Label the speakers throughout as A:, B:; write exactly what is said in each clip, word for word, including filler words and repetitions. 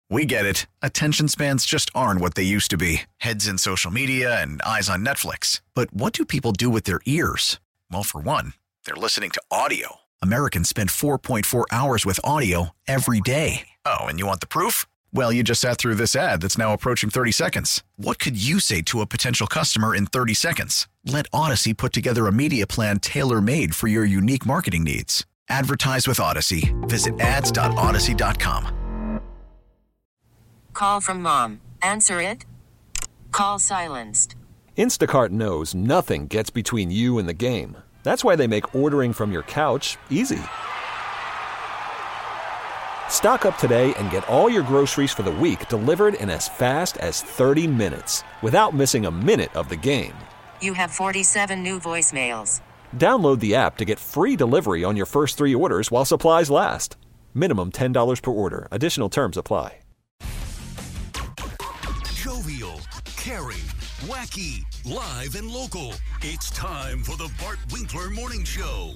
A: We get it. Attention spans just aren't what they used to be. Heads in social media and eyes on Netflix. But what do people do with their ears? Well, for one, they're listening to audio. Americans spend four point four hours with audio every day. Oh, and you want the proof? Well, you just sat through this ad that's now approaching thirty seconds. What could you say to a potential customer in thirty seconds? Let Odyssey put together a media plan tailor-made for your unique marketing needs. Advertise with Odyssey. Visit ads dot odyssey dot com.
B: Call from mom. Answer it. Call silenced.
C: Instacart knows nothing gets between you and the game. That's why they make ordering from your couch easy. Stock up today and get all your groceries for the week delivered in as fast as thirty minutes without missing a minute of the game.
B: You have forty-seven new voicemails.
C: Download the app to get free delivery on your first three orders while supplies last. Minimum ten dollars per order. Additional terms apply.
D: Jovial, caring, wacky, live and local. It's time for the Bart Winkler Morning Show.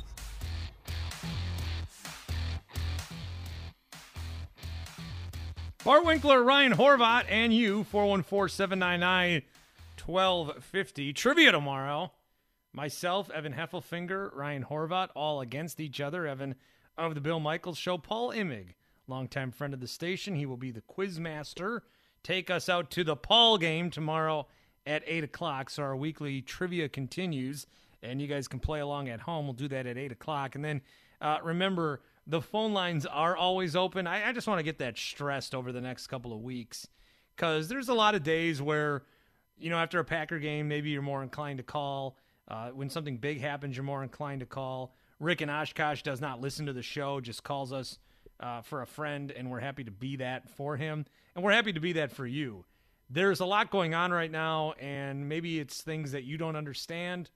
E: Bart Winkler, Ryan Horvat, and you, four one four, seven nine nine, one two five zero. Trivia tomorrow. Myself, Evan Heffelfinger, Ryan Horvat, all against each other. Evan of the Bill Michaels Show. Paul Immig, longtime friend of the station. He will be the quiz master. Take us out to the Paul game tomorrow at eight o'clock. So our weekly trivia continues, and you guys can play along at home. We'll do that at eight o'clock. And then uh, remember, the phone lines are always open. I, I just want to get that stressed over the next couple of weeks because there's a lot of days where, you know, after a Packer game, maybe you're more inclined to call. Uh, when something big happens, you're more inclined to call. Rick in Oshkosh does not listen to the show, just calls us uh, for a friend, and we're happy to be that for him. And we're happy to be that for you. There's a lot going on right now, and maybe it's things that you don't understand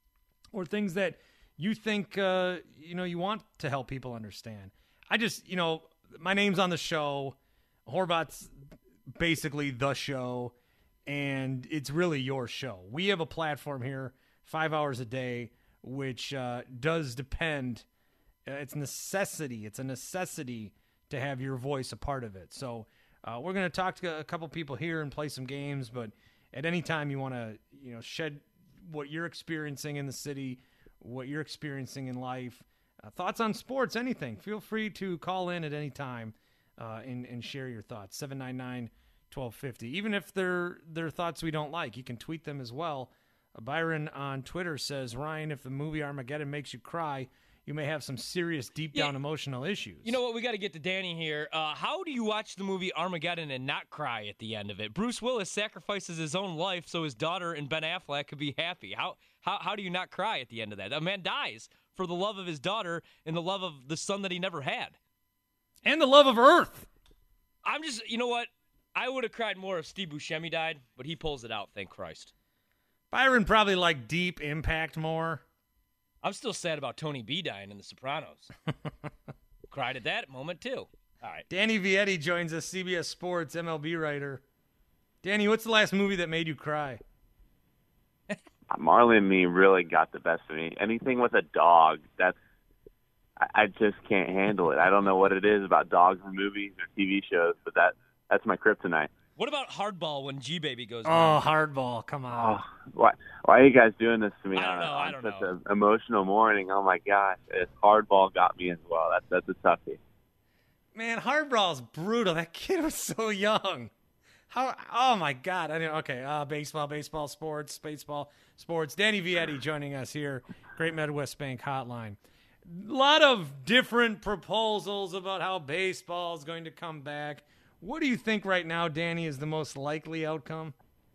E: or things that you think, uh, you know, you want to help people understand. I just, you know, my name's on the show. Horvat's basically the show, and it's really your show. We have a platform here, five hours a day, which uh, does depend. Uh, it's necessity. It's a necessity to have your voice a part of it. So uh, we're going to talk to a couple people here and play some games, but at any time you want to, you know, shed what you're experiencing in the city, what you're experiencing in life, uh, thoughts on sports, anything, feel free to call in at any time uh, and, and share your thoughts. seven nine nine, one two five zero. Even if they're, they're thoughts we don't like, you can tweet them as well. Uh, Byron on Twitter says, Ryan, if the movie Armageddon makes you cry, you may have some serious deep down yeah. emotional issues.
F: You know what? We got to get to Danny here. Uh, how do you watch the movie Armageddon and not cry at the end of it? Bruce Willis sacrifices his own life so his daughter and Ben Affleck could be happy. How how how do you not cry at the end of that? A man dies for the love of his daughter and the love of the son that he never had.
E: And the love of Earth.
F: I'm just, you know what? I would have cried more if Steve Buscemi died, but he pulls it out, thank Christ.
E: Byron probably liked Deep Impact more.
F: I'm still sad about Tony B dying in The Sopranos. Cried at that moment, too. All right.
E: Danny Vietti joins us, C B S Sports, M L B writer. Danny, what's the last movie that made you cry?
G: Marley and Me really got the best of me. Anything with a dog, that's I, I just can't handle it. I don't know what it is about dogs in movies or T V shows, but that that's my kryptonite.
F: What about Hardball when G-Baby goes
E: Oh,
F: down?
E: Hardball, come on.
G: Oh, why, why are you guys doing this to me
F: I don't
G: on,
F: know, I
G: on
F: don't
G: such
F: know.
G: an emotional morning? Oh, my gosh. It's Hardball got me as well. That's, that's a toughie.
E: Man, Hardball's brutal. That kid was so young. How? Oh, my God. I mean, okay, uh, baseball, baseball, sports, baseball, sports. Danny Vietti joining us here, Great Midwest Bank Hotline. A lot of different proposals about how baseball is going to come back. What do you think right now, Danny, is the most likely outcome?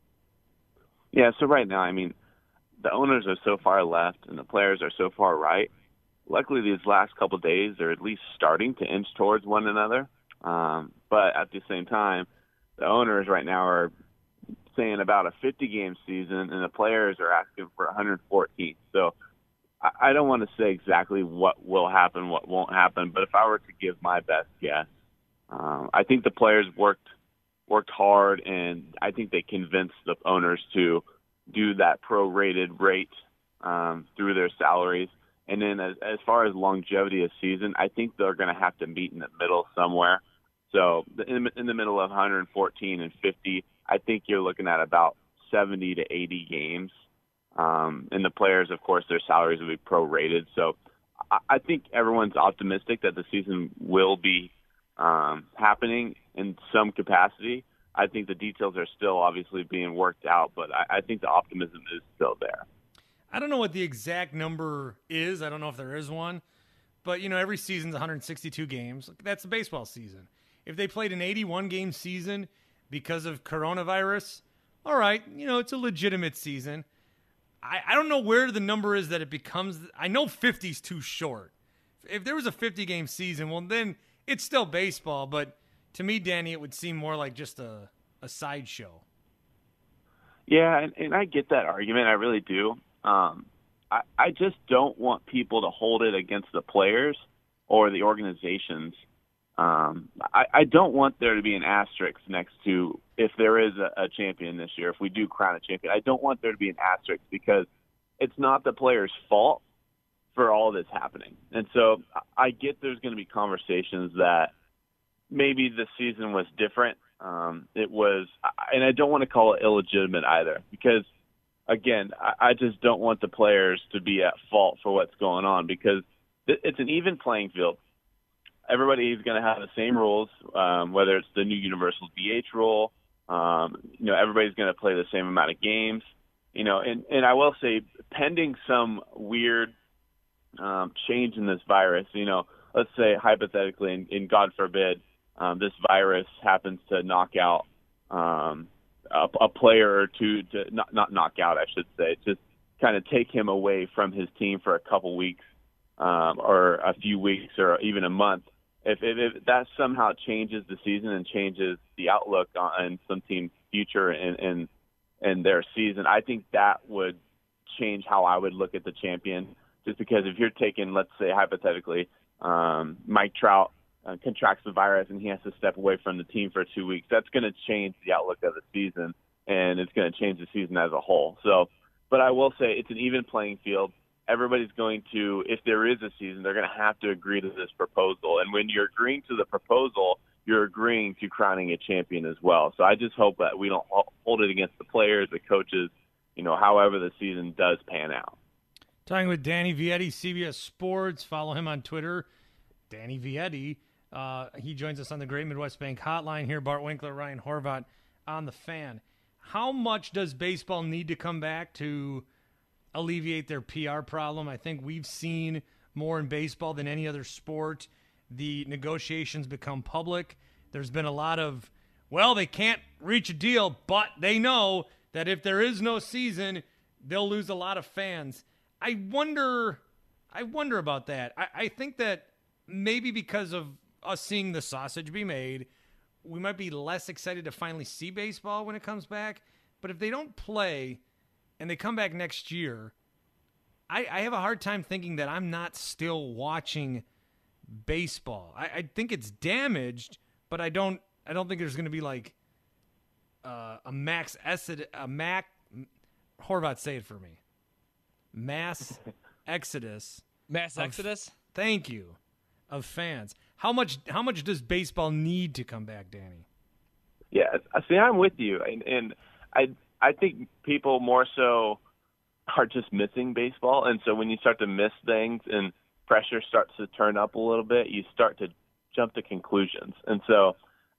G: Yeah, so right now, I mean, the owners are so far left and the players are so far right. Luckily, these last couple of days, they're at least starting to inch towards one another. Um, but at the same time, the owners right now are saying about a fifty-game season, and the players are asking for one hundred fourteen. So I, I don't want to say exactly what will happen, what won't happen, but if I were to give my best guess, Um, I think the players worked worked hard, and I think they convinced the owners to do that prorated rate um, through their salaries. And then as, as far as longevity of season, I think they're going to have to meet in the middle somewhere. So in, in the middle of one hundred fourteen and fifty, I think you're looking at about seventy to eighty games. Um, and the players, of course, their salaries will be prorated. So I, I think everyone's optimistic that the season will be um, happening in some capacity. I think the details are still obviously being worked out, but I, I think the optimism is still there.
E: I don't know what the exact number is. I don't know if there is one. But, you know, every season's one hundred sixty-two games. That's the baseball season. If they played an eighty-one game season because of coronavirus, all right, you know, it's a legitimate season. I, I don't know where the number is that it becomes. I know fifty is too short. If there was a fifty game season, well, then it's still baseball. But to me, Danny, it would seem more like just a, a sideshow.
G: Yeah, and, and I get that argument. I really do. Um, I, I just don't want people to hold it against the players or the organizations. Um, I, I don't want there to be an asterisk next to if there is a, a champion this year, if we do crown a champion. I don't want there to be an asterisk because it's not the players' fault for all this happening. And so I get there's going to be conversations that maybe the season was different. Um, it was, and I don't want to call it illegitimate either because, again, I, I just don't want the players to be at fault for what's going on because it's an even playing field. Everybody is going to have the same rules, um, whether it's the new universal D H rule. Um, you know, everybody's going to play the same amount of games. You know, and, and I will say, pending some weird um, change in this virus, you know, let's say hypothetically, and, and God forbid, um, this virus happens to knock out um, a, a player or two, to not, not knock out, I should say, just kind of take him away from his team for a couple weeks um, or a few weeks or even a month. If, if, if that somehow changes the season and changes the outlook on some team's future and, and and their season, I think that would change how I would look at the champion. Just because if you're taking, let's say hypothetically, um, Mike Trout uh, contracts the virus and he has to step away from the team for two weeks, that's going to change the outlook of the season, and it's going to change the season as a whole. So, but I will say it's an even playing field. Everybody's going to, if there is a season, they're going to have to agree to this proposal. And when you're agreeing to the proposal, you're agreeing to crowning a champion as well. So I just hope that we don't hold it against the players, the coaches, you know, however the season does pan out.
E: Talking with Danny Vietti, C B S Sports. Follow him on Twitter, Danny Vietti. Uh, he joins us on the Great Midwest Bank Hotline here. Bart Winkler, Ryan Horvat on the Fan. How much does baseball need to come back to alleviate their P R problem? I think we've seen more in baseball than any other sport. The negotiations become public. There's been a lot of, well, they can't reach a deal, but they know that if there is no season, they'll lose a lot of fans. I wonder, I wonder about that. I, I think that maybe because of us seeing the sausage be made, we might be less excited to finally see baseball when it comes back. But if they don't play and they come back next year, I, I have a hard time thinking that I'm not still watching baseball. I, I think it's damaged, but I don't. I don't think there's going to be like uh, a max exodus. A Mac Horvat, say it for me. Mass exodus.
F: Mass
E: of,
F: exodus.
E: Thank you, of fans. How much? How much does baseball need to come back, Danny?
G: Yeah, I see. I'm with you, and, and I I think people more so are just missing baseball, and so when you start to miss things and pressure starts to turn up a little bit, you start to jump to conclusions. And so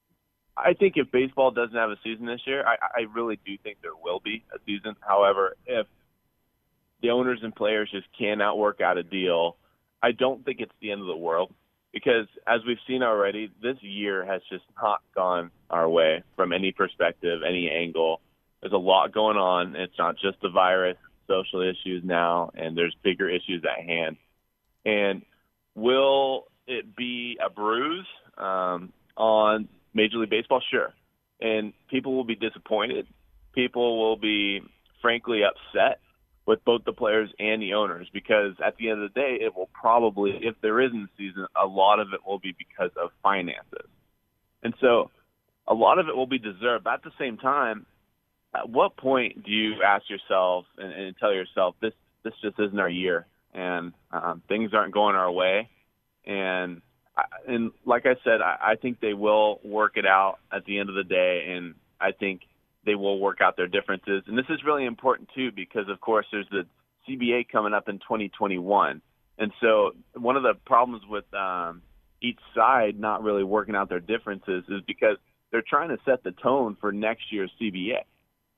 G: I think if baseball doesn't have a season this year, I, I really do think there will be a season. However, if the owners and players just cannot work out a deal, I don't think it's the end of the world. Because as we've seen already, this year has just not gone our way from any perspective, any angle. There's a lot going on. It's not just the virus, social issues now, and there's bigger issues at hand. And will it be a bruise um, on Major League Baseball? Sure. And people will be disappointed. People will be, frankly, upset with both the players and the owners because at the end of the day, it will probably, if there isn't a season, a lot of it will be because of finances. And so a lot of it will be deserved. But at the same time, at what point do you ask yourself and, and tell yourself, this, this just isn't our year? And um, things aren't going our way. And I, and like I said, I, I think they will work it out at the end of the day, and I think they will work out their differences. And this is really important, too, because, of course, there's the C B A coming up in twenty twenty-one. And so one of the problems with um, each side not really working out their differences is because they're trying to set the tone for next year's C B A.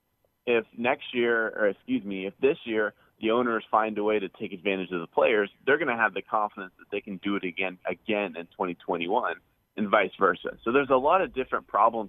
G: If next year, or excuse me, if this year the owners find a way to take advantage of the players, they're going to have the confidence that they can do it again, again in twenty twenty-one, and vice versa. So there's a lot of different problems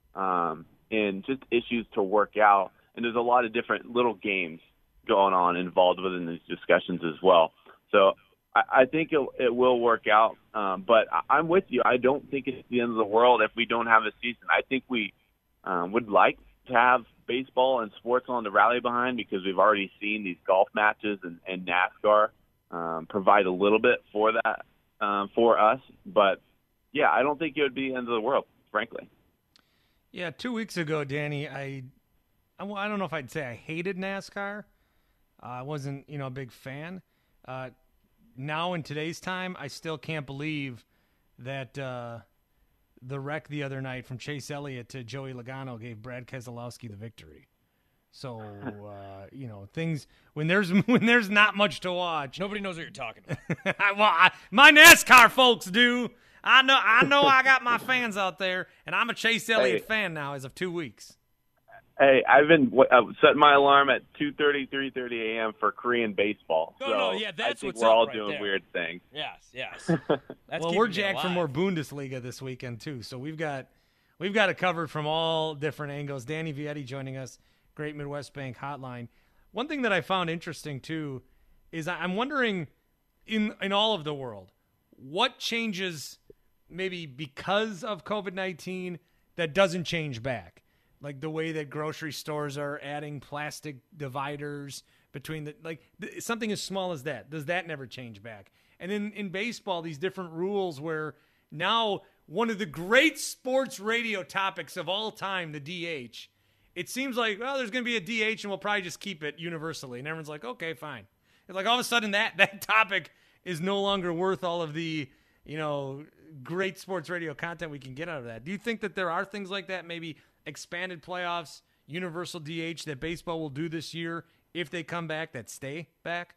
G: um, and just issues to work out, and there's a lot of different little games going on involved within these discussions as well. So I, I think it, it will work out, um, but I, I'm with you. I don't think it's the end of the world if we don't have a season. I think we um, would like to have baseball and sports on the rally behind, because we've already seen these golf matches and, and NASCAR um, provide a little bit for that um, for us. But, yeah, I don't think it would be the end of the world, frankly.
E: Yeah, two weeks ago, Danny, I, I, I don't know if I'd say I hated NASCAR. Uh, I wasn't, you know, a big fan. Uh, now in today's time, I still can't believe that uh, the wreck the other night from Chase Elliott to Joey Logano gave Brad Keselowski the victory. So, uh, you know, things when there's when there's not much to watch.
F: Nobody knows what you're talking about.
E: well, I, my NASCAR folks do. I know. I know. I got my fans out there, and I'm a Chase Elliott
G: hey.
E: fan now as of two weeks.
G: Hey, I've been uh, setting my alarm at two thirty, three thirty a.m. for Korean baseball.
F: No,
G: so
F: no, yeah, that's
G: I think
F: what's
G: we're
F: up
G: all
F: right
G: doing
F: there.
G: weird things.
F: Yes, yes. That's
E: well, we're
F: keeping me
E: jacked for
F: alive.
E: more Bundesliga this weekend too, so we've got we've got it covered from all different angles. Danny Vietti joining us, Great Midwest Bank Hotline. One thing that I found interesting too is I'm wondering in in all of the world, what changes maybe because of COVID nineteen that doesn't change back. Like the way that grocery stores are adding plastic dividers between the, like th- something as small as that. Does that never change back? And in, in baseball, these different rules where now one of the great sports radio topics of all time, the D H, it seems like, well, there's going to be a D H and we'll probably just keep it universally. And everyone's like, okay, fine. It's like all of a sudden that, that topic is no longer worth all of the, you know, great sports radio content we can get out of that. Do you think that there are things like that, maybe expanded playoffs, universal D H that baseball will do this year if they come back, that stay back?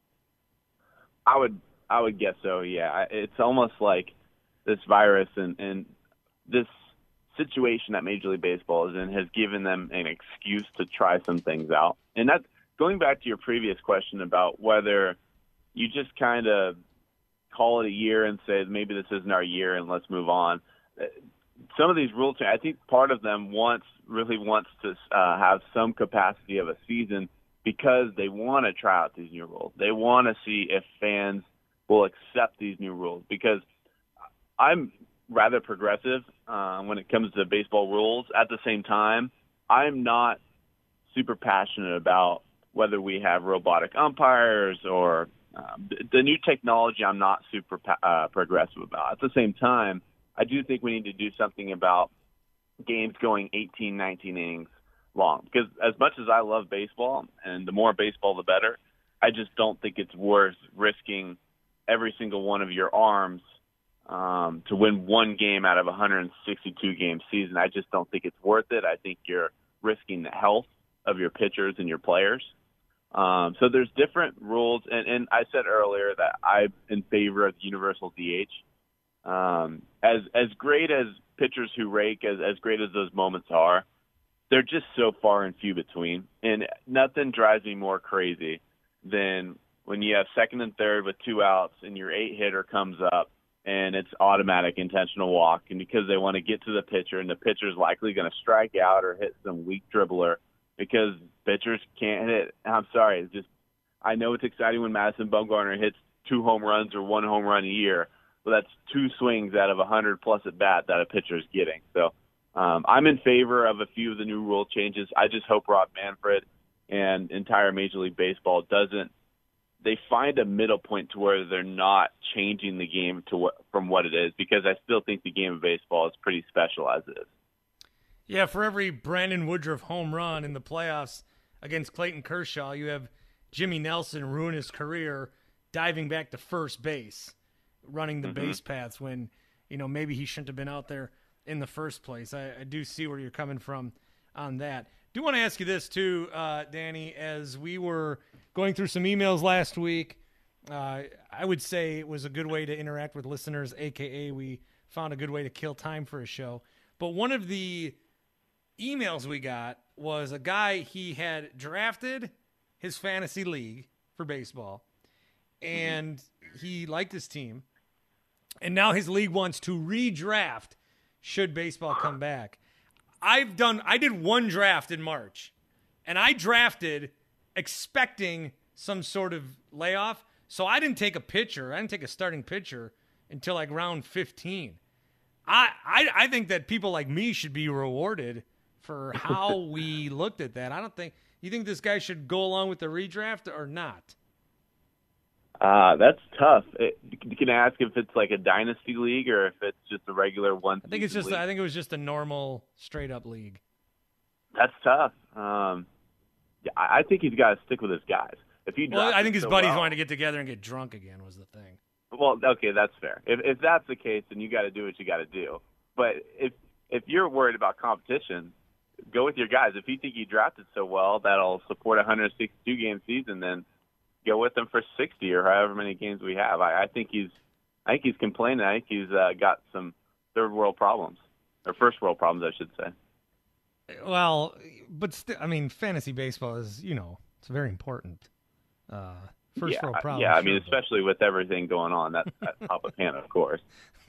G: I would I would guess so, yeah. It's almost like this virus and, and this situation that Major League Baseball is in has given them an excuse to try some things out. And that's going back to your previous question about whether you just kind of call it a year and say maybe this isn't our year and let's move on. Some of these rules, I think part of them wants really wants to uh, have some capacity of a season because they want to try out these new rules. They want to see if fans will accept these new rules, because I'm rather progressive uh, when it comes to baseball rules. At the same time, I'm not super passionate about whether we have robotic umpires or um, the new technology. I'm not super uh, progressive about. At the same time, I do think we need to do something about games going eighteen, nineteen innings long, because as much as I love baseball, and the more baseball, the better, I just don't think it's worth risking every single one of your arms um, to win one game out of a one hundred sixty-two game season. I just don't think it's worth it. I think you're risking the health of your pitchers and your players. Um, so there's different rules, and, and I said earlier that I'm in favor of universal D H. Um, as as great as pitchers who rake, as, as great as those moments are, they're just so far and few between. And nothing drives me more crazy than when you have second and third with two outs and your eight hitter comes up and it's automatic intentional walk, and because they want to get to the pitcher, and the pitcher's likely going to strike out or hit some weak dribbler because pitchers can't hit. I'm sorry, it's just I know it's exciting when Madison Bumgarner hits two home runs or one home run a year. Well, that's two swings out of one hundred plus at bat that a pitcher is getting. So um, I'm in favor of a few of the new rule changes. I just hope Rob Manfred and entire Major League Baseball doesn't – they find a middle point to where they're not changing the game to what, from what it is, because I still think the game of baseball is pretty special as it is.
E: Yeah, for every Brandon Woodruff home run in the playoffs against Clayton Kershaw, you have Jimmy Nelson ruin his career diving back to first base. running the
G: Mm-hmm.
E: base paths when, you know, maybe he shouldn't have been out there in the first place. I, I do see where you're coming from on that. Do want to ask you this too, uh, Danny, as we were going through some emails last week, uh, I would say it was a good way to interact with listeners, A K A we found a good way to kill time for a show. But one of the emails we got was a guy, he had drafted his fantasy league for baseball, and he liked his team, and now his league wants to redraft should baseball come back. I've done, I did one draft in March, and I drafted expecting some sort of layoff, so I didn't take a pitcher. I didn't take a starting pitcher until like round fifteen. I, I, I think that people like me should be rewarded for how we looked at that. I don't think, you think this guy should go along with the redraft or not?
G: Uh, that's tough. It, you can ask if it's like a dynasty league or if it's just a regular one.
E: I think it's just.
G: League.
E: I think it was just a normal, straight up league.
G: That's tough. Um, yeah, I I think he's got to stick with his guys. If he,
E: well, I think his
G: so
E: buddies
G: well,
E: wanted to get together and get drunk again was the thing.
G: Well, okay, that's fair. If if that's the case, then you got to do what you got to do. But if if you're worried about competition, go with your guys. If you think you drafted so well that'll support a one hundred sixty-two game season, then go with them for sixty or however many games we have. I, I think he's, I think he's complaining. I think he's uh, got some third world problems or first world problems, I should say.
E: Well, but st- I mean, fantasy baseball is, you know, it's very important. Uh, first
G: yeah,
E: world problem.
G: Yeah, I
E: sure,
G: mean,
E: but...
G: especially with everything going on, that's, that's top of hand, of course.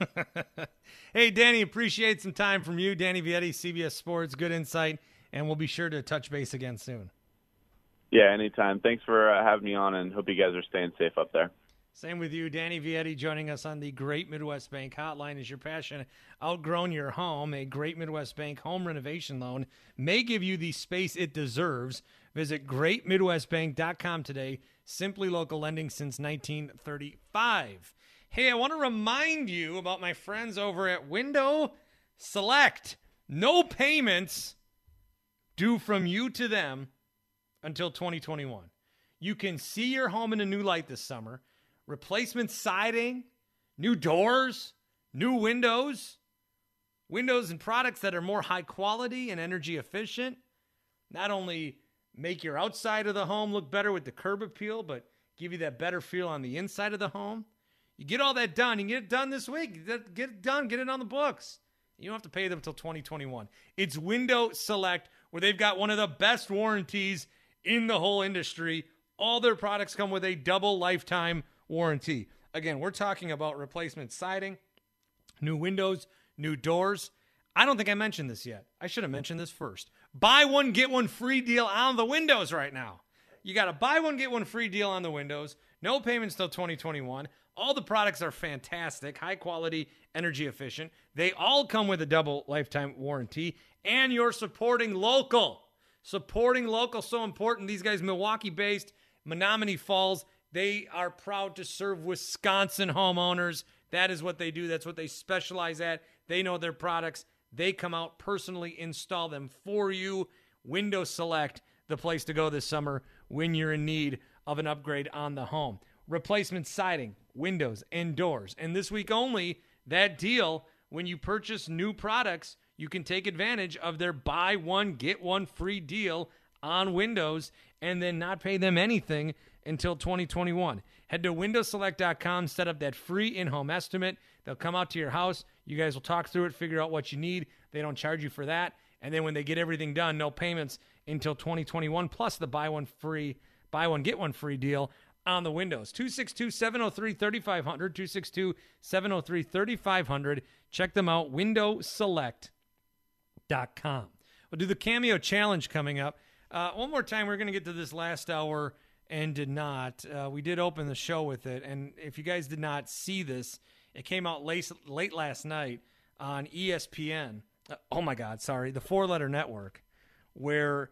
E: Hey, Danny, appreciate some time from you. Danny Vietti, C B S Sports, good insight, and we'll be sure to touch base again soon.
G: Yeah, anytime. Thanks for uh, having me on, and hope you guys are staying safe up there.
E: Same with you. Danny Vietti joining us on the Great Midwest Bank Hotline. Is your passion outgrown your home? A Great Midwest Bank home renovation loan may give you the space it deserves. Visit great midwest bank dot com today. Simply local lending since nineteen thirty-five. Hey, I want to remind you about my friends over at Window Select. No payments due from you to them until twenty twenty-one. You can see your home in a new light this summer. Replacement siding, new doors, new windows, windows and products that are more high quality and energy efficient. Not only make your outside of the home look better with the curb appeal, but give you that better feel on the inside of the home. You get all that done. You can get it done this week. Get it done. Get it on the books. You don't have to pay them until twenty twenty-one. It's Window Select, where they've got one of the best warranties in the whole industry. All their products come with a double lifetime warranty. Again, we're talking about replacement siding, new windows, new doors. I don't think I mentioned this yet. I should have mentioned this first. Buy one, get one free deal on the windows right now. You got to buy one, get one free deal on the windows. No payments till twenty twenty-one. All the products are fantastic, high quality, energy efficient. They all come with a double lifetime warranty, and you're supporting local. Supporting local, so important. These guys, Milwaukee-based, Menominee Falls, they are proud to serve Wisconsin homeowners. That is what they do. That's what they specialize at. They know their products. They come out, personally install them for you. Window Select, the place to go this summer when you're in need of an upgrade on the home. Replacement siding, windows, and doors. And this week only, that deal, when you purchase new products, you can take advantage of their buy one, get one free deal on windows and then not pay them anything until twenty twenty-one. Head to window select dot com, set up that free in-home estimate. They'll come out to your house. You guys will talk through it, figure out what you need. They don't charge you for that. And then when they get everything done, no payments until twenty twenty-one, plus the buy one free, buy one, get one free deal on the windows. two six two, seven oh three, three five zero zero, two six two, seven oh three, three five zero zero. Check them out, window select dot com. We'll do the Cameo Challenge coming up. Uh, one more time, we're going to get to this last hour and did not. Uh, we did open the show with it, and if you guys did not see this, it came out late, late last night on E S P N. Uh, oh, my God, sorry, the four-letter network, where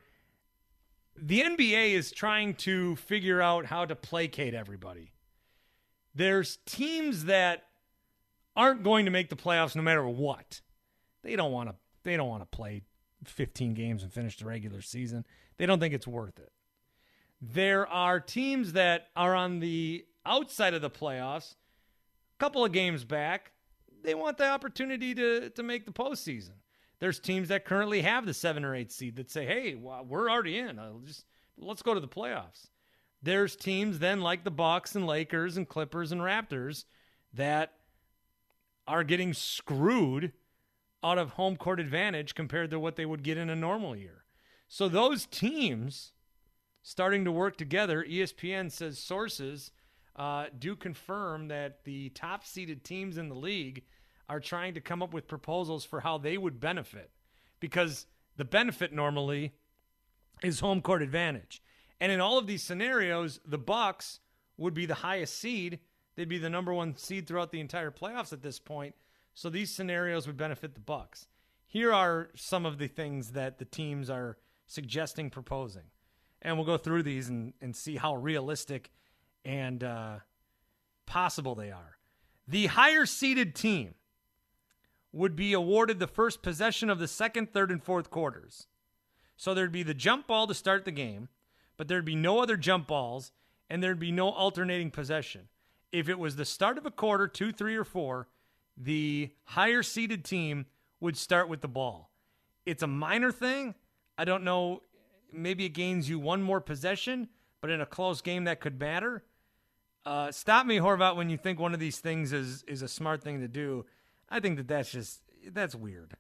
E: the N B A is trying to figure out how to placate everybody. There's teams that aren't going to make the playoffs no matter what. They don't want to. They don't want to play fifteen games and finish the regular season. They don't think it's worth it. There are teams that are on the outside of the playoffs couple of games back, they want the opportunity to, to make the postseason. There's teams that currently have the seven or eight seed that say, hey, well, we're already in. Uh, just let's go to the playoffs. There's teams then like the Bucks and Lakers and Clippers and Raptors that are getting screwed out of home court advantage compared to what they would get in a normal year. So those teams starting to work together, E S P N says sources uh, do confirm that the top-seeded teams in the league are trying to come up with proposals for how they would benefit, because the benefit normally is home court advantage. And in all of these scenarios, the Bucks would be the highest seed. They'd be the number one seed throughout the entire playoffs at this point. So these scenarios would benefit the Bucks. Here are some of the things that the teams are suggesting, proposing. And we'll go through these and, and see how realistic and uh, possible they are. The higher seeded team would be awarded the first possession of the second, third, and fourth quarters. So there'd be the jump ball to start the game, but there'd be no other jump balls, and there'd be no alternating possession. If it was the start of a quarter, two, three, or four, the higher seeded team would start with the ball. It's a minor thing. I don't know. Maybe it gains you one more possession, but in a close game that could matter. Uh, stop me, Horvat, when you think one of these things is, is a smart thing to do. I think that that's just, that's weird.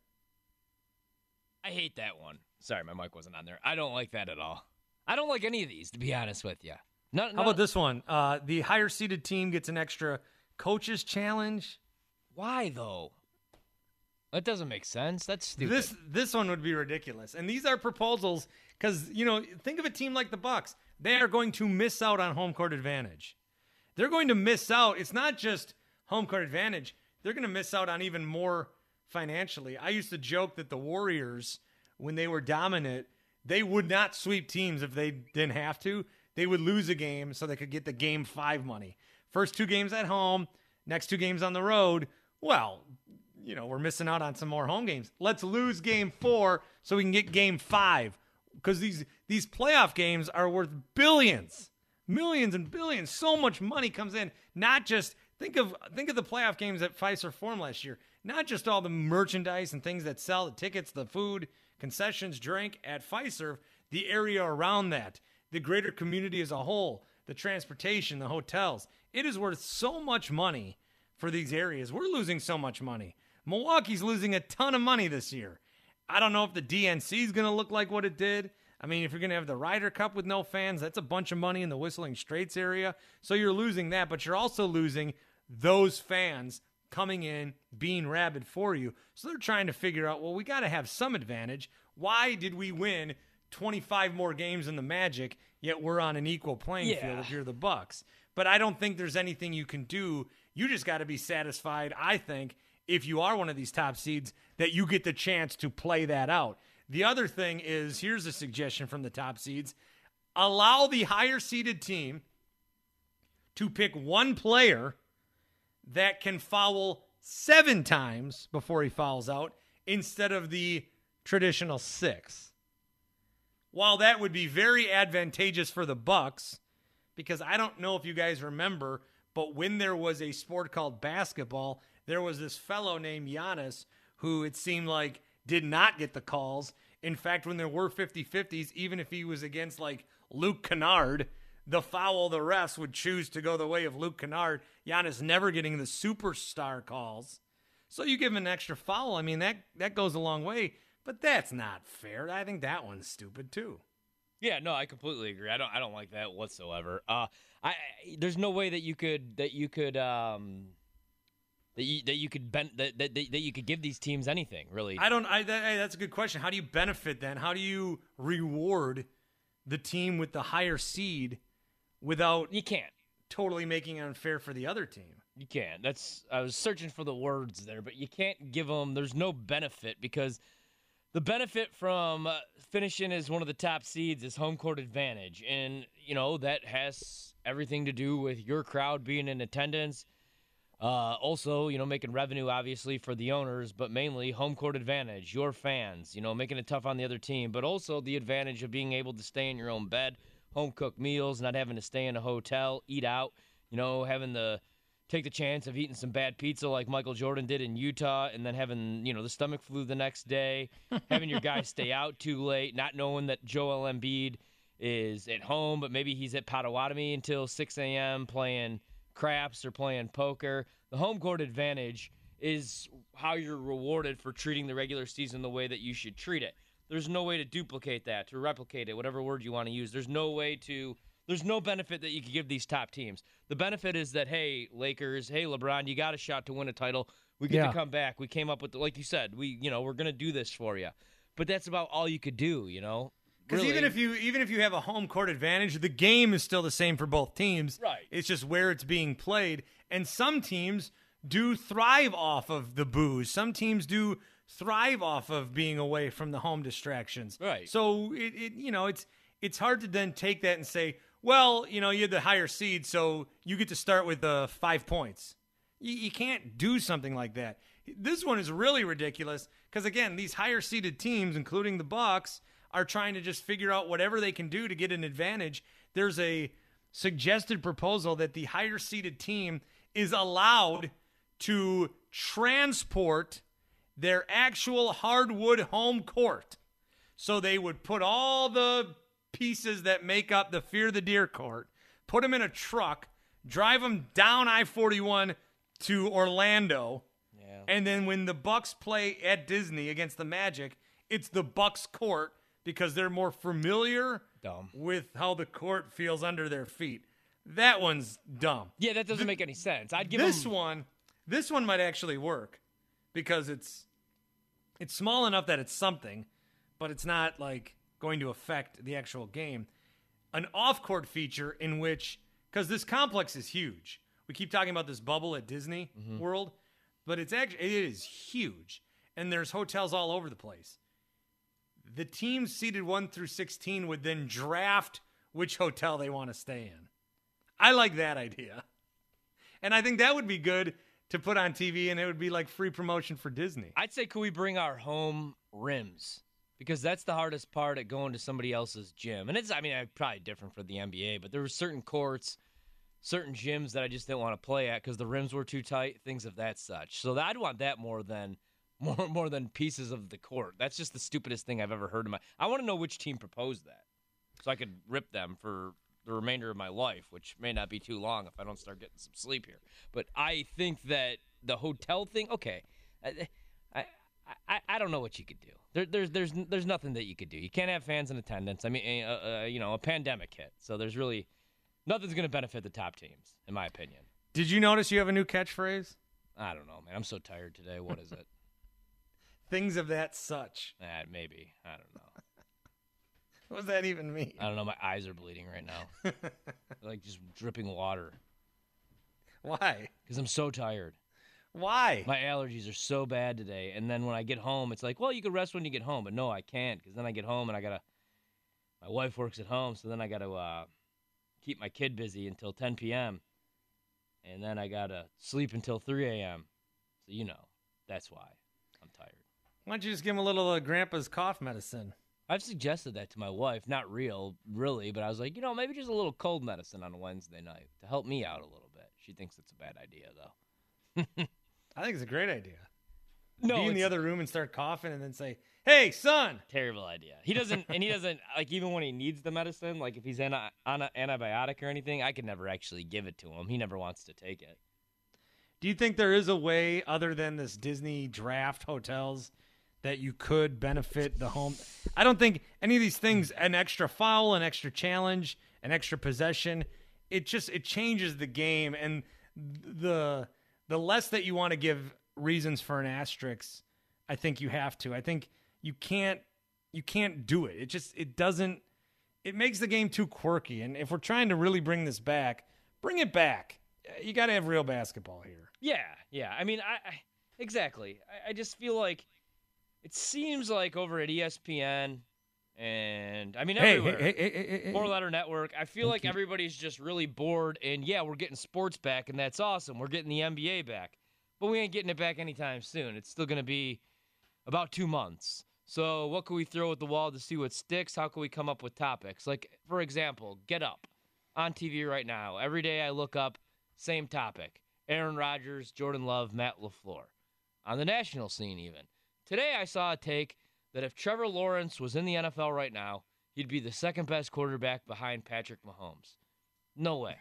F: I hate that one. Sorry, my mic wasn't on there. I don't like that at all. I don't like any of these, to be honest with you. Not,
E: How about this one? Uh, the higher seeded team gets an extra coaches challenge.
F: Why, though? That doesn't make sense. That's stupid.
E: This this one would be ridiculous. And these are proposals because, you know, think of a team like the Bucks. They are going to miss out on home court advantage. They're going to miss out. It's not just home court advantage. They're going to miss out on even more financially. I used to joke that the Warriors, when they were dominant, they would not sweep teams if they didn't have to. They would lose a game so they could get the game five money. First two games at home, next two games on the road. Well, you know, we're missing out on some more home games. Let's lose game four so we can get game five, because these these playoff games are worth billions, millions and billions. So much money comes in. Not just think of think of the playoff games at Fiserv Forum last year. Not just all the merchandise and things that sell, the tickets, the food, concessions, drink at Fiserv, the area around that, the greater community as a whole, the transportation, the hotels. It is worth so much money for these areas. We're losing so much money. Milwaukee's losing a ton of money this year. I don't know if the D N C is going to look like what it did. I mean, if you're going to have the Ryder Cup with no fans, that's a bunch of money in the Whistling Straits area. So you're losing that, but you're also losing those fans coming in, being rabid for you. So they're trying to figure out, well, we got to have some advantage. Why did we win twenty-five more games in the Magic, yet we're on an equal playing
F: Yeah.
E: field if you're the Bucks? But I don't think there's anything you can do. You just got to be satisfied, I think, if you are one of these top seeds, that you get the chance to play that out. The other thing is, here's a suggestion from the top seeds. Allow the higher seeded team to pick one player that can foul seven times before he fouls out instead of the traditional six. While that would be very advantageous for the Bucks, because I don't know if you guys remember, but when there was a sport called basketball, there was this fellow named Giannis who it seemed like did not get the calls. In fact, when there were fifty-fifties, even if he was against like Luke Kennard, the foul, the refs would choose to go the way of Luke Kennard. Giannis never getting the superstar calls. So you give him an extra foul. I mean, that, that goes a long way, but that's not fair. I think that one's stupid too.
F: Yeah, no, I completely agree. I don't, I don't like that whatsoever. Uh, I, there's no way that you could, that you could, um, that you, that you could ben, that, that that you could give these teams anything really.
E: I don't. I that, that's a good question. How do you benefit then? How do you reward the team with the higher seed without
F: You can't.
E: totally making it unfair for the other team?
F: You can't. That's I was searching for the words there, but you can't give them. There's no benefit because the benefit from uh, finishing as one of the top seeds is home court advantage, and you know that has everything to do with your crowd being in attendance. Uh, also, you know, making revenue, obviously, for the owners, but mainly home court advantage, your fans, you know, making it tough on the other team, but also the advantage of being able to stay in your own bed, home-cooked meals, not having to stay in a hotel, eat out, you know, having the take the chance of eating some bad pizza like Michael Jordan did in Utah and then having, you know, the stomach flu the next day, having your guy stay out too late, not knowing that Joel Embiid is at home, but maybe he's at Potawatomi until six a.m. playing craps or playing poker. The home court advantage is how you're rewarded for treating the regular season the way that you should treat it. There's no way to duplicate that, to replicate it, whatever word you want to use. There's no way to – there's no benefit that you could give these top teams. The benefit is that, hey, Lakers, hey, LeBron, you got a shot to win a title. We get
E: Yeah.
F: to come back. We came up with – like you said, we you know, we're going to do this for you. But that's about all you could do, you know?
E: Because
F: Really.
E: even if you even if you have a home court advantage, the game is still the same for both teams.
F: Right.
E: It's just where it's being played. And some teams do thrive off of the booze. Some teams do thrive off of being away from the home distractions.
F: Right.
E: So it, it you know it's it's hard to then take that and say, well, you know, you had the higher seed, so you get to start with uh, five points. You, you can't do something like that. This one is really ridiculous because again, these higher seeded teams, including the Bucks, are trying to just figure out whatever they can do to get an advantage. There's a suggested proposal that the higher seeded team is allowed to transport their actual hardwood home court. So they would put all the pieces that make up the Fear the Deer court, put them in a truck, drive them down I forty-one to Orlando,
F: Yeah.
E: and then when the Bucks play at Disney against the Magic, it's the Bucks court because they're more familiar
F: Dumb.
E: with how the court feels under their feet. That one's dumb.
F: Yeah, that doesn't make any sense. I'd give
E: This
F: them,
E: one, this one might actually work because it's it's small enough that it's something, but it's not like going to affect the actual game. An off-court feature in which, because this complex is huge. We keep talking about this bubble at Disney World, but it's actually it is huge, and there's hotels all over the place. The teams seeded one through sixteen would then draft which hotel they want to stay in. I like that idea. And I think that would be good to put on T V, and it would be like free promotion for Disney.
F: I'd say, could we bring our home rims? Because that's the hardest part at going to somebody else's gym. And it's, I mean, probably different for the N B A, but there were certain courts, certain gyms that I just didn't want to play at because the rims were too tight, things of that such. So I'd want that more than more more than pieces of the court. That's just the stupidest thing I've ever heard in my. I want to know which team proposed that, so I could rip them for the remainder of my life, which may not be too long if I don't start getting some sleep here. But I think that the hotel thing, okay, I I, I, I don't know what you could do. There, there's there's there's nothing that you could do. You can't have fans in attendance. I mean, uh, uh, you know, a pandemic hit, so there's really nothing's going to benefit the top teams, in my opinion.
E: Did you notice you have a new catchphrase?
F: I don't know, man. I'm so tired today. What is it?
E: Things of that such.
F: Eh, maybe. I don't know.
E: What does that even mean?
F: I don't know. My eyes are bleeding right now. Like just dripping water.
E: Why?
F: Because I'm so tired.
E: Why?
F: My allergies are so bad today. And then when I get home, it's like, well, you can rest when you get home. But no, I can't. Because then I get home and I got to, my wife works at home. So then I got to uh, keep my kid busy until ten p.m. And then I got to sleep until three a.m. So, you know, that's why I'm tired.
E: Why don't you just give him a little uh, grandpa's cough medicine?
F: I've suggested that to my wife. Not real, really. But I was like, you know, maybe just a little cold medicine on a Wednesday night to help me out a little bit. She thinks it's a bad idea, though.
E: I think it's a great idea.
F: No,
E: Be in the
F: it's-
E: other room and start coughing and then say, hey, son.
F: Terrible idea. He doesn't, and he doesn't, like, even when he needs the medicine, like, if he's on, a, on an antibiotic or anything, I could never actually give it to him. He never wants to take it.
E: Do you think there is a way other than this Disney draft hotels that you could benefit the home? I don't think any of these things, an extra foul, an extra challenge, an extra possession, it just, it changes the game. And the, the less that you want to give reasons for an asterisk, I think you have to. I think you can't, you can't do it. It just, it doesn't, it makes the game too quirky. And if we're trying to really bring this back, bring it back. You got to have real basketball here.
F: Yeah, yeah. I mean, I, I exactly. I, I just feel like it seems like over at E S P N and, I mean,
E: Hey,
F: everywhere.
E: hey, hey, hey, hey, hey.
F: Four-letter network. I feel like everybody's just really bored, and yeah, we're getting sports back, and that's awesome. We're getting the N B A back, but we ain't getting it back anytime soon. It's still going to be about two months. So what can we throw at the wall to see what sticks? How can we come up with topics? Like, for example, Get Up on T V right now. Every day I look up, same topic. Aaron Rodgers, Jordan Love, Matt LaFleur. On the national scene even. Today I saw a take that if Trevor Lawrence was in the N F L right now, he'd be the second best quarterback behind Patrick Mahomes. No way.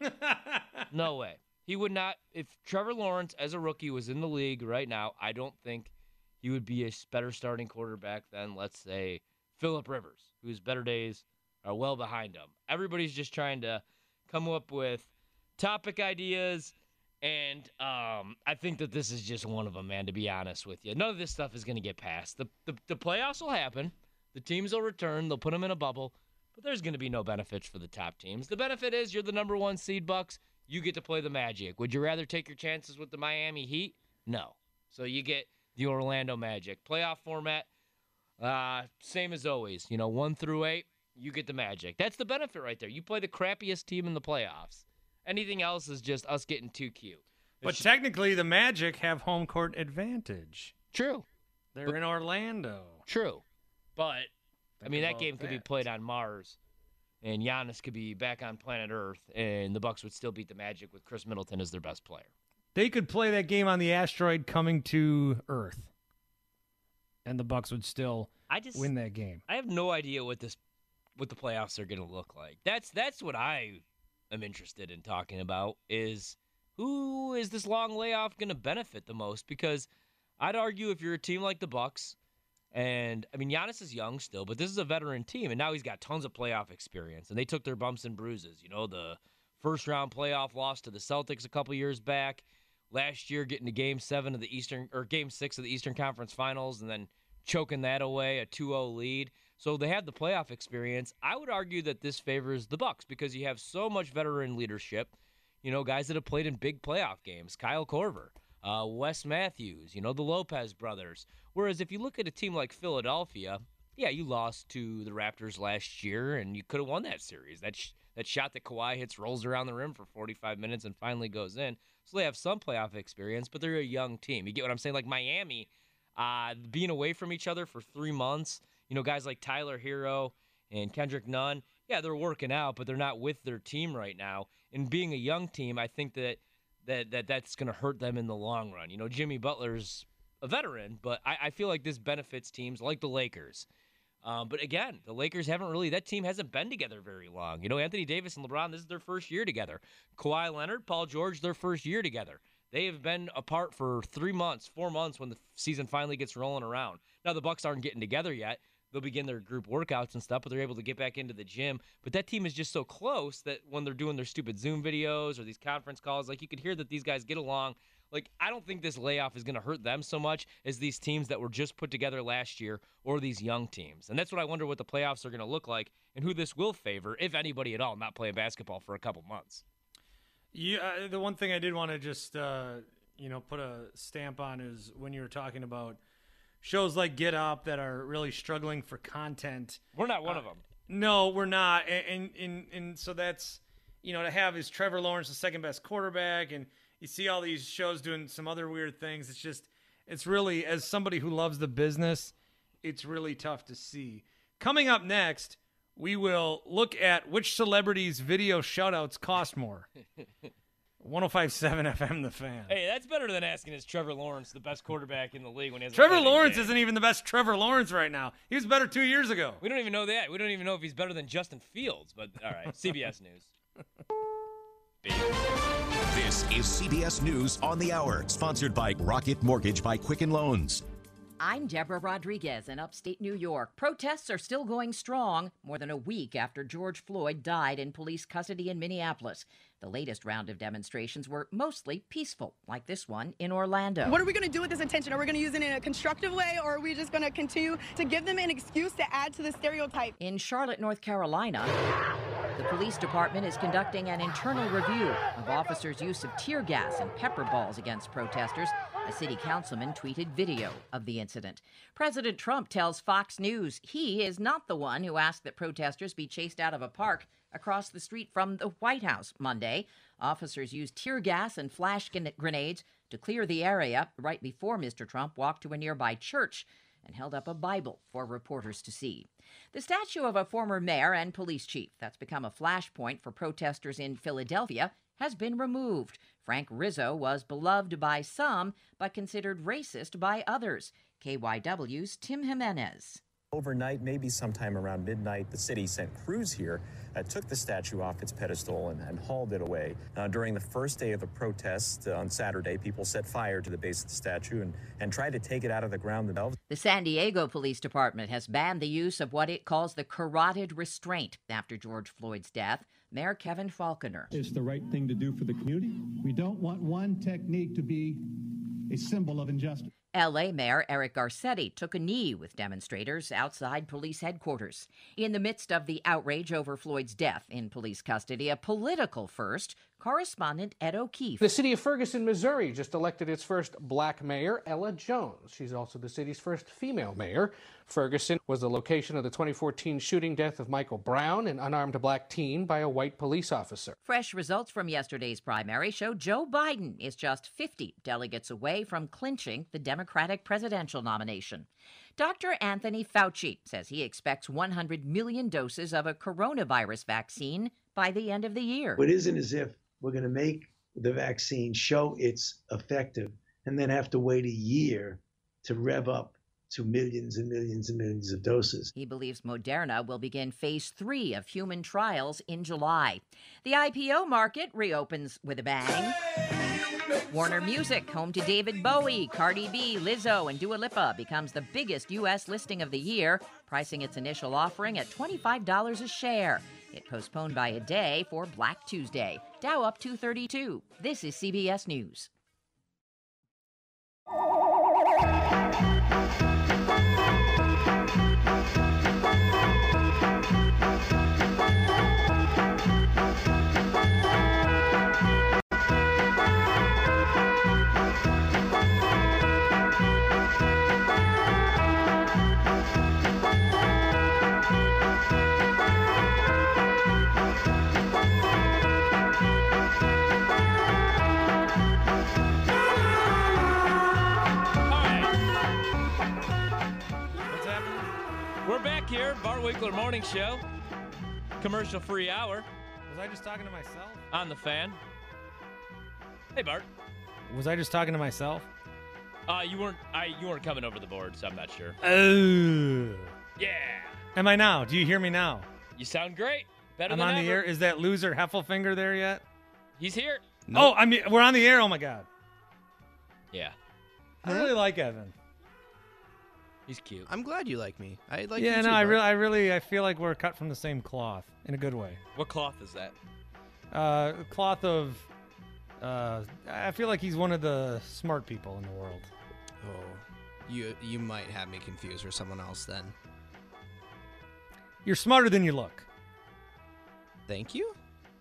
F: No way. He would not. If Trevor Lawrence as a rookie was in the league right now, I don't think he would be a better starting quarterback than, let's say, Phillip Rivers, whose better days are well behind him. Everybody's just trying to come up with topic ideas, and um, I think that this is just one of them, man, to be honest with you. None of this stuff is going to get passed. The, the, the playoffs will happen. The teams will return. They'll put them in a bubble. But there's going to be no benefits for the top teams. The benefit is you're the number one seed, Bucks. You get to play the Magic. Would you rather take your chances with the Miami Heat? No. So you get the Orlando Magic. Playoff format, uh, same as always. You know, one through eight, you get the Magic. That's the benefit right there. You play the crappiest team in the playoffs. Anything else is just us getting too cute.
E: But it's technically, the Magic have home court advantage.
F: True.
E: They're
F: but,
E: in Orlando.
F: True. But,
E: Think
F: I mean, that game
E: that.
F: could be played on Mars, and Giannis could be back on planet Earth, and the Bucks would still beat the Magic with Chris Middleton as their best player.
E: They could play that game on the asteroid coming to Earth, and the Bucks would still
F: I just,
E: win that game.
F: I have no idea what this, what the playoffs are going to look like. That's that's what I am interested in talking about, is who is this long layoff going to benefit the most? Because I'd argue if you're a team like the Bucks, and, I mean, Giannis is young still, but this is a veteran team, and now he's got tons of playoff experience, and they took their bumps and bruises. You know, the first-round playoff loss to the Celtics a couple years back, last year getting to Game seven of the Eastern, or Game six of the Eastern Conference Finals, and then choking that away, a two oh lead. So they have the playoff experience. I would argue that this favors the Bucks because you have so much veteran leadership, you know, guys that have played in big playoff games, Kyle Korver, uh, Wes Matthews, you know, the Lopez brothers. Whereas if you look at a team like Philadelphia, yeah, you lost to the Raptors last year, and you could have won that series. That sh- that shot that Kawhi hits rolls around the rim for forty-five minutes and finally goes in. So they have some playoff experience, but they're a young team. You get what I'm saying? Like Miami, uh, being away from each other for three months, you know, guys like Tyler Hero and Kendrick Nunn, yeah, they're working out, but they're not with their team right now. And being a young team, I think that that, that that's going to hurt them in the long run. You know, Jimmy Butler's a veteran, but I, I feel like this benefits teams like the Lakers. Um, but again, the Lakers haven't really, that team hasn't been together very long. You know, Anthony Davis and LeBron, this is their first year together. Kawhi Leonard, Paul George, their first year together. They have been apart for three months, four months when the season finally gets rolling around. Now, the Bucks aren't getting together yet. They'll begin their group workouts and stuff, but they're able to get back into the gym. But that team is just so close that when they're doing their stupid Zoom videos or these conference calls, like you could hear that these guys get along. Like, I don't think this layoff is going to hurt them so much as these teams that were just put together last year or these young teams. And that's what I wonder what the playoffs are going to look like and who this will favor, if anybody at all, not playing basketball for a couple months.
E: Yeah, uh, the one thing I did want to just, uh, you know, put a stamp on is when you were talking about shows like Get Up that are really struggling for content.
F: We're not one
E: uh,
F: of them.
E: No, we're not. And, and, and, and so that's, you know, to have is Trevor Lawrence the second best quarterback, and you see all these shows doing some other weird things. It's just, it's really, as somebody who loves the business, it's really tough to see. Coming up next, we will look at which celebrities' video shoutouts cost more. one oh five point seven F M, The Fan.
F: Hey, that's better than asking is Trevor Lawrence the best quarterback in the league when he has
E: Trevor Lawrence isn't even the best Trevor Lawrence right now. He was better two years ago.
F: We don't even know that. We don't even know if he's better than Justin Fields. But all right, C B S News.
H: This is C B S News on the Hour, sponsored by Rocket Mortgage by Quicken Loans.
I: I'm Deborah Rodriguez in upstate New York. Protests are still going strong more than a week after George Floyd died in police custody in Minneapolis. The latest round of demonstrations were mostly peaceful, like this one in Orlando.
J: What are we going to do with this attention? Are we going to use it in a constructive way, or are we just going to continue to give them an excuse to add to the stereotype?
I: In Charlotte, North Carolina, the police department is conducting an internal review of officers' use of tear gas and pepper balls against protesters. A city councilman tweeted video of the incident. President Trump tells Fox News he is not the one who asked that protesters be chased out of a park across the street from the White House Monday. Officers used tear gas and flash grenades to clear the area right before Mister Trump walked to a nearby church and held up a Bible for reporters to see. The statue of a former mayor and police chief that's become a flashpoint for protesters in Philadelphia has been removed. Frank Rizzo was beloved by some, but considered racist by others. K Y W's Tim Jimenez.
K: Overnight, maybe sometime around midnight, the city sent crews here, uh, took the statue off its pedestal and, and hauled it away. Uh, during the first day of the protest uh, on Saturday, people set fire to the base of the statue and, and tried to take it out of the ground themselves.
I: The San Diego Police Department has banned the use of what it calls the carotid restraint after George Floyd's death. Mayor Kevin Faulconer.
L: It's the right thing to do for the community. We don't want one technique to be a symbol of injustice.
I: L A Mayor Eric Garcetti took a knee with demonstrators outside police headquarters. In the midst of the outrage over Floyd's death in police custody, a political first, correspondent Ed O'Keefe.
M: The city of Ferguson, Missouri just elected its first black mayor, Ella Jones. She's also the city's first female mayor. Ferguson was the location of the twenty fourteen shooting death of Michael Brown, an unarmed black teen, by a white police officer.
I: Fresh results from yesterday's primary show Joe Biden is just fifty delegates away from clinching the Democratic presidential nomination. Doctor Anthony Fauci says he expects one hundred million doses of a coronavirus vaccine by the end of the year.
N: It isn't as if we're going to make the vaccine show it's effective and then have to wait a year to rev up to millions and millions and millions of doses.
I: He believes Moderna will begin phase three of human trials in July. The I P O market reopens with a bang. Warner Music, home to David Bowie, Cardi B, Lizzo, and Dua Lipa, becomes the biggest U S listing of the year, pricing its initial offering at twenty-five dollars a share. It postponed by a day for Black Tuesday. Dow up two thirty-two. This is C B S News.
F: We're back here, Bart Winkler Morning Show. Commercial-free hour.
E: Was I just talking to myself?
F: On the Fan. Hey, Bart.
E: Was I just talking to myself?
F: Uh, you weren't. I you weren't coming over the board, so I'm not sure.
E: Oh.
F: Yeah.
E: Am I now? Do you hear me now?
F: You sound great. Better
E: I'm
F: than
E: on
F: ever.
E: the air. Is that loser Heffelfinger there yet?
F: He's here.
E: Nope. Oh, I mean, we're on the air. Oh my God.
F: Yeah.
E: I really like Evan.
F: He's cute.
O: I'm glad you like me. I like
E: yeah,
O: you
E: no,
O: too,
E: I
O: Bart.
E: really, I really, I feel like we're cut from the same cloth in a good way.
F: What cloth is that?
E: Uh, cloth of. Uh, I feel like he's one of the smart people in the world.
O: Oh, you you might have me confused for someone else then.
E: You're smarter than you look.
O: Thank you.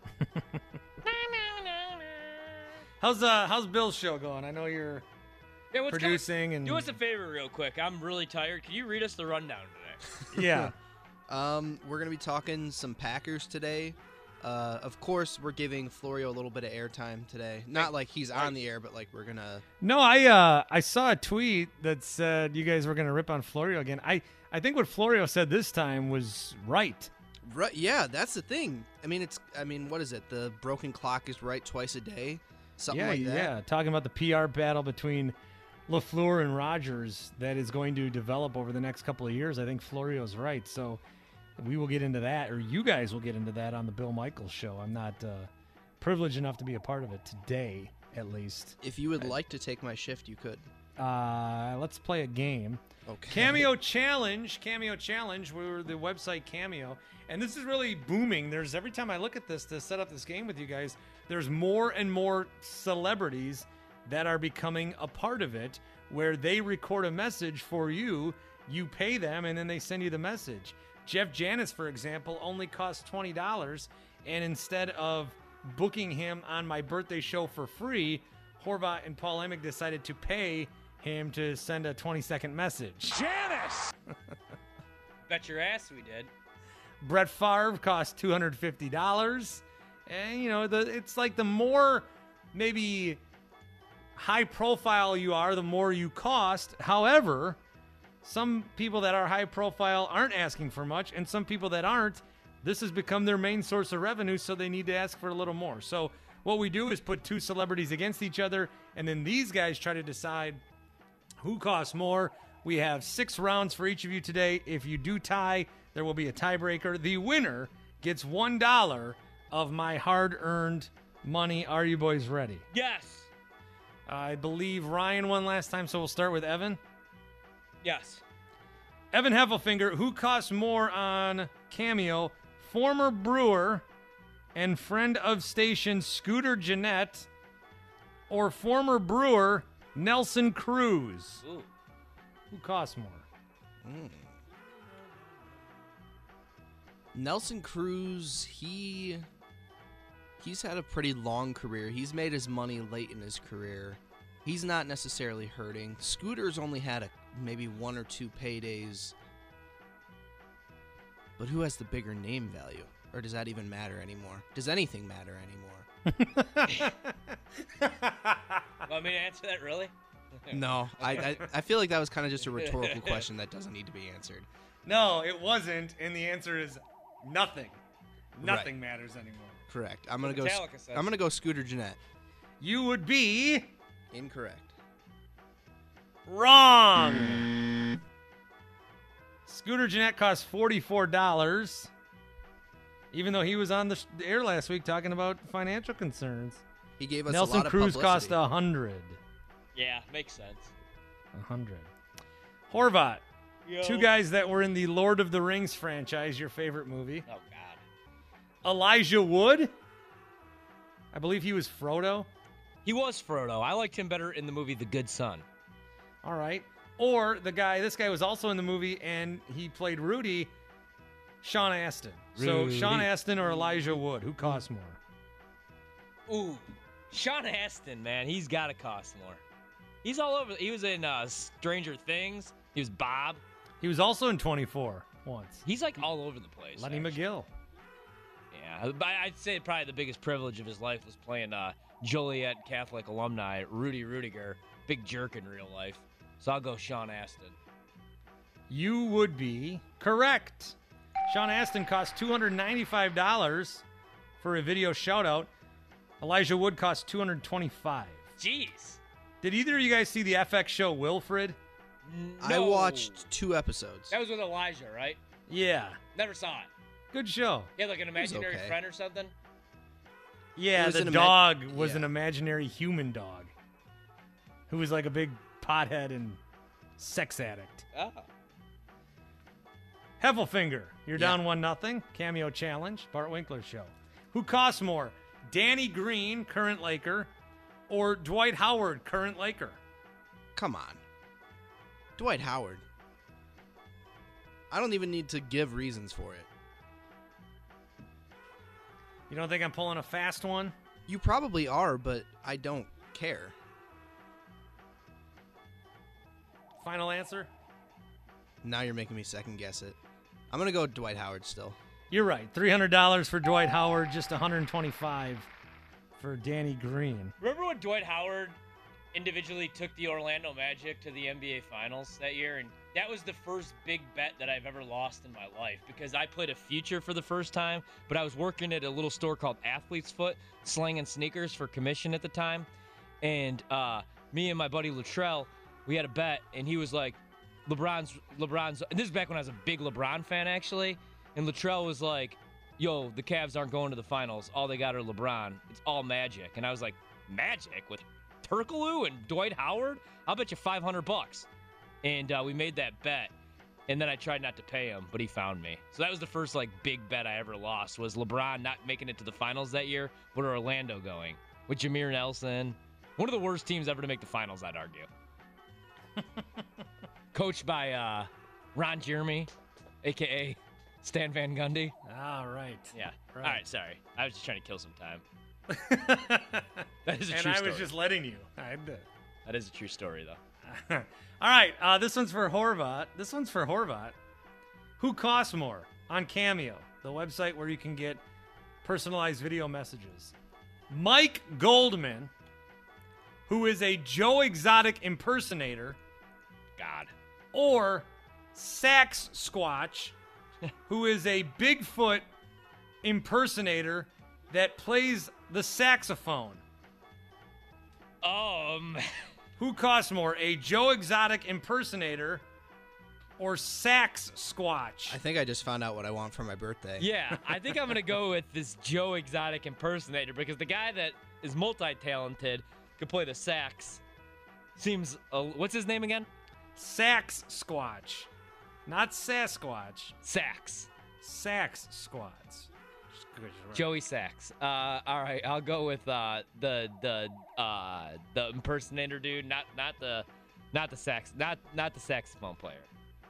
E: How's uh how's Bill's show going? I know you're
F: yeah, what's
E: producing
F: coming?
E: and
F: Do us a favor real quick. I'm really tired. Can you read us the rundown today?
E: Yeah.
O: um, we're gonna be talking some Packers today. Uh, of course, we're giving Florio a little bit of airtime today. Not like he's on the air, but like we're gonna.
E: No, I uh I saw a tweet that said you guys were gonna rip on Florio again. I I think what Florio said this time was right.
O: Right. Yeah, that's the thing. I mean, it's. I mean, what is it? The broken clock is right twice a day. Something
E: yeah,
O: like that.
E: Yeah, talking about the P R battle between LaFleur and Rodgers that is going to develop over the next couple of years. I think Florio's right. So we will get into that, or you guys will get into that on the Bill Michaels show. I'm not uh, privileged enough to be a part of it today, at least.
O: If you would like to take my shift, you could.
E: Uh, let's play a game.
O: Okay.
E: Cameo Challenge. Cameo Challenge. We were the website Cameo. And this is really booming. There's every time I look at this to set up this game with you guys, there's more and more celebrities that are becoming a part of it where they record a message for you, you pay them, and then they send you the message. Jeff Janis, for example, only costs twenty dollars, and instead of booking him on my birthday show for free, Horvat and Paul Emick decided to pay him to send a twenty-second message.
F: Janis! Bet your ass we did.
E: Brett Favre cost two hundred fifty dollars. And, you know, the it's like the more maybe high profile you are, the more you cost. However, some people that are high profile aren't asking for much, and some people that aren't, this has become their main source of revenue, so they need to ask for a little more. So What we do is put two celebrities against each other, and then these guys try to decide who costs more. We have six rounds for each of you today. If you do tie, there will be a tiebreaker. The winner gets one dollar of my hard-earned money. Are you boys ready?
F: Yes.
E: I believe Ryan won last time, so we'll start with Evan.
F: Yes.
E: Evan Heffelfinger, who costs more on Cameo? Former Brewer and friend of station Scooter Jeanette, or former Brewer Nelson Cruz?
F: Ooh.
E: Who costs more?
O: Mm. Nelson Cruz, he he's had a pretty long career. He's made his money late in his career. He's not necessarily hurting. Scooter's only had a, maybe one or two paydays. But who has the bigger name value? Or does that even matter anymore? Does anything matter anymore?
F: Want me to answer that, really?
O: No, I, I I feel like that was kind of just a rhetorical question that doesn't need to be answered.
E: No, it wasn't, and the answer is nothing. Nothing
O: Right.
E: matters anymore.
O: Correct. I'm gonna go.
F: Metallica says.
O: I'm gonna go Scooter Jeanette.
E: You would be
O: Incorrect.
E: wrong. Scooter Jeanette cost forty-four dollars, even though he was on the sh- the air last week talking about financial concerns.
O: He gave us
E: Nelson
O: a lot of
E: Cruz
O: publicity.
E: cost a hundred.
F: Yeah, makes sense.
E: A hundred. Horvat.
F: Yo.
E: Two guys that were in the Lord of the Rings franchise, your favorite movie.
F: Oh, God.
E: Elijah Wood. I believe he was Frodo.
F: He was Frodo. I liked him better in the movie The Good Son.
E: All right. Or the guy, this guy was also in the movie, and he played Rudy, Sean Astin. So
F: Rudy.
E: Sean Astin or Elijah Wood, who costs more?
F: Ooh, Sean Astin, man, he's got to cost more. He's all over. He was in uh, Stranger Things. He was Bob.
E: He was also in twenty-four once.
F: He's like all over the place.
E: Lenny
F: actually.
E: McGill.
F: Yeah, but I'd say probably the biggest privilege of his life was playing uh, Joliet Catholic alumni Rudy Rudiger, big jerk in real life. So I'll go Sean Astin.
E: You would be correct. Sean Astin cost two hundred ninety-five dollars for a video shout-out. Elijah Wood cost two hundred twenty-five dollars.
F: Jeez.
E: Did either of you guys see the F X show Wilfred?
O: I
F: No.
O: watched two episodes.
F: That was with Elijah, right?
E: Yeah.
F: Never saw it.
E: Good show.
F: He had like an
O: was
F: imaginary
O: okay.
F: friend or something.
E: Yeah,
O: It was
E: the
O: an ima-
E: dog was
O: yeah.
E: an imaginary human dog who was like a big pothead and sex addict.
F: Oh.
E: Heffelfinger, you're
O: Yeah.
E: down one nothing. Cameo challenge, Bart Winkler show. Who costs more, Danny Green, current Laker, or Dwight Howard, current Laker?
O: Come on. Dwight Howard. I don't even need to give reasons for it.
E: You don't think I'm pulling a fast one?
O: You probably are, but I don't care.
E: Final answer?
O: Now you're making me second guess it. I'm going to go Dwight Howard still.
E: You're right. three hundred dollars for Dwight Howard, just one hundred twenty-five dollars for Danny Green.
F: Remember when Dwight Howard individually took the Orlando Magic to the N B A Finals that year? And that was the first big bet that I've ever lost in my life because I played a future for the first time, but I was working at a little store called Athlete's Foot, slanging sneakers for commission at the time. And uh, me and my buddy Luttrell, we had a bet, and he was like, LeBron's, LeBron's, and this is back when I was a big LeBron fan, actually. And Luttrell was like, yo, the Cavs aren't going to the finals. All they got are LeBron. It's all Magic. And I was like, Magic with Turkoglu and Dwight Howard? I'll bet you five hundred bucks. And uh, we made that bet. And then I tried not to pay him, but he found me. So that was the first like big bet I ever lost, was LeBron not making it to the finals that year, but Orlando going with Jameer Nelson. One of the worst teams ever to make the finals, I'd argue. Coached by uh, Ron Jeremy, a k a. Stan Van Gundy.
E: All right.
F: Yeah.
E: Right.
F: All right, sorry. I was just trying to kill some time. That is a
E: and
F: true
E: I
F: story.
E: was just letting you. I had to.
F: That is a true story, though.
E: All right. Uh, this one's for Horvat. This one's for Horvat. Who costs more on Cameo, the website where you can get personalized video messages? Mike Goldman, who is a Joe Exotic impersonator.
F: God.
E: Or Sax Squatch, who is a Bigfoot impersonator that plays the saxophone?
F: Um,
E: Who costs more, a Joe Exotic impersonator or Sax Squatch?
O: I think I just found out what I want for my birthday.
F: yeah, I think I'm going to go with this Joe Exotic impersonator because the guy that is multi-talented could play the sax. Seems, uh, what's his name again?
E: Sax Squatch. Not Sasquatch.
F: Sax.
E: Sax Squatch.
F: Joey Sax. Uh, all right, I'll go with uh, the the uh, the impersonator dude, not not the not the sax, not not the saxophone player.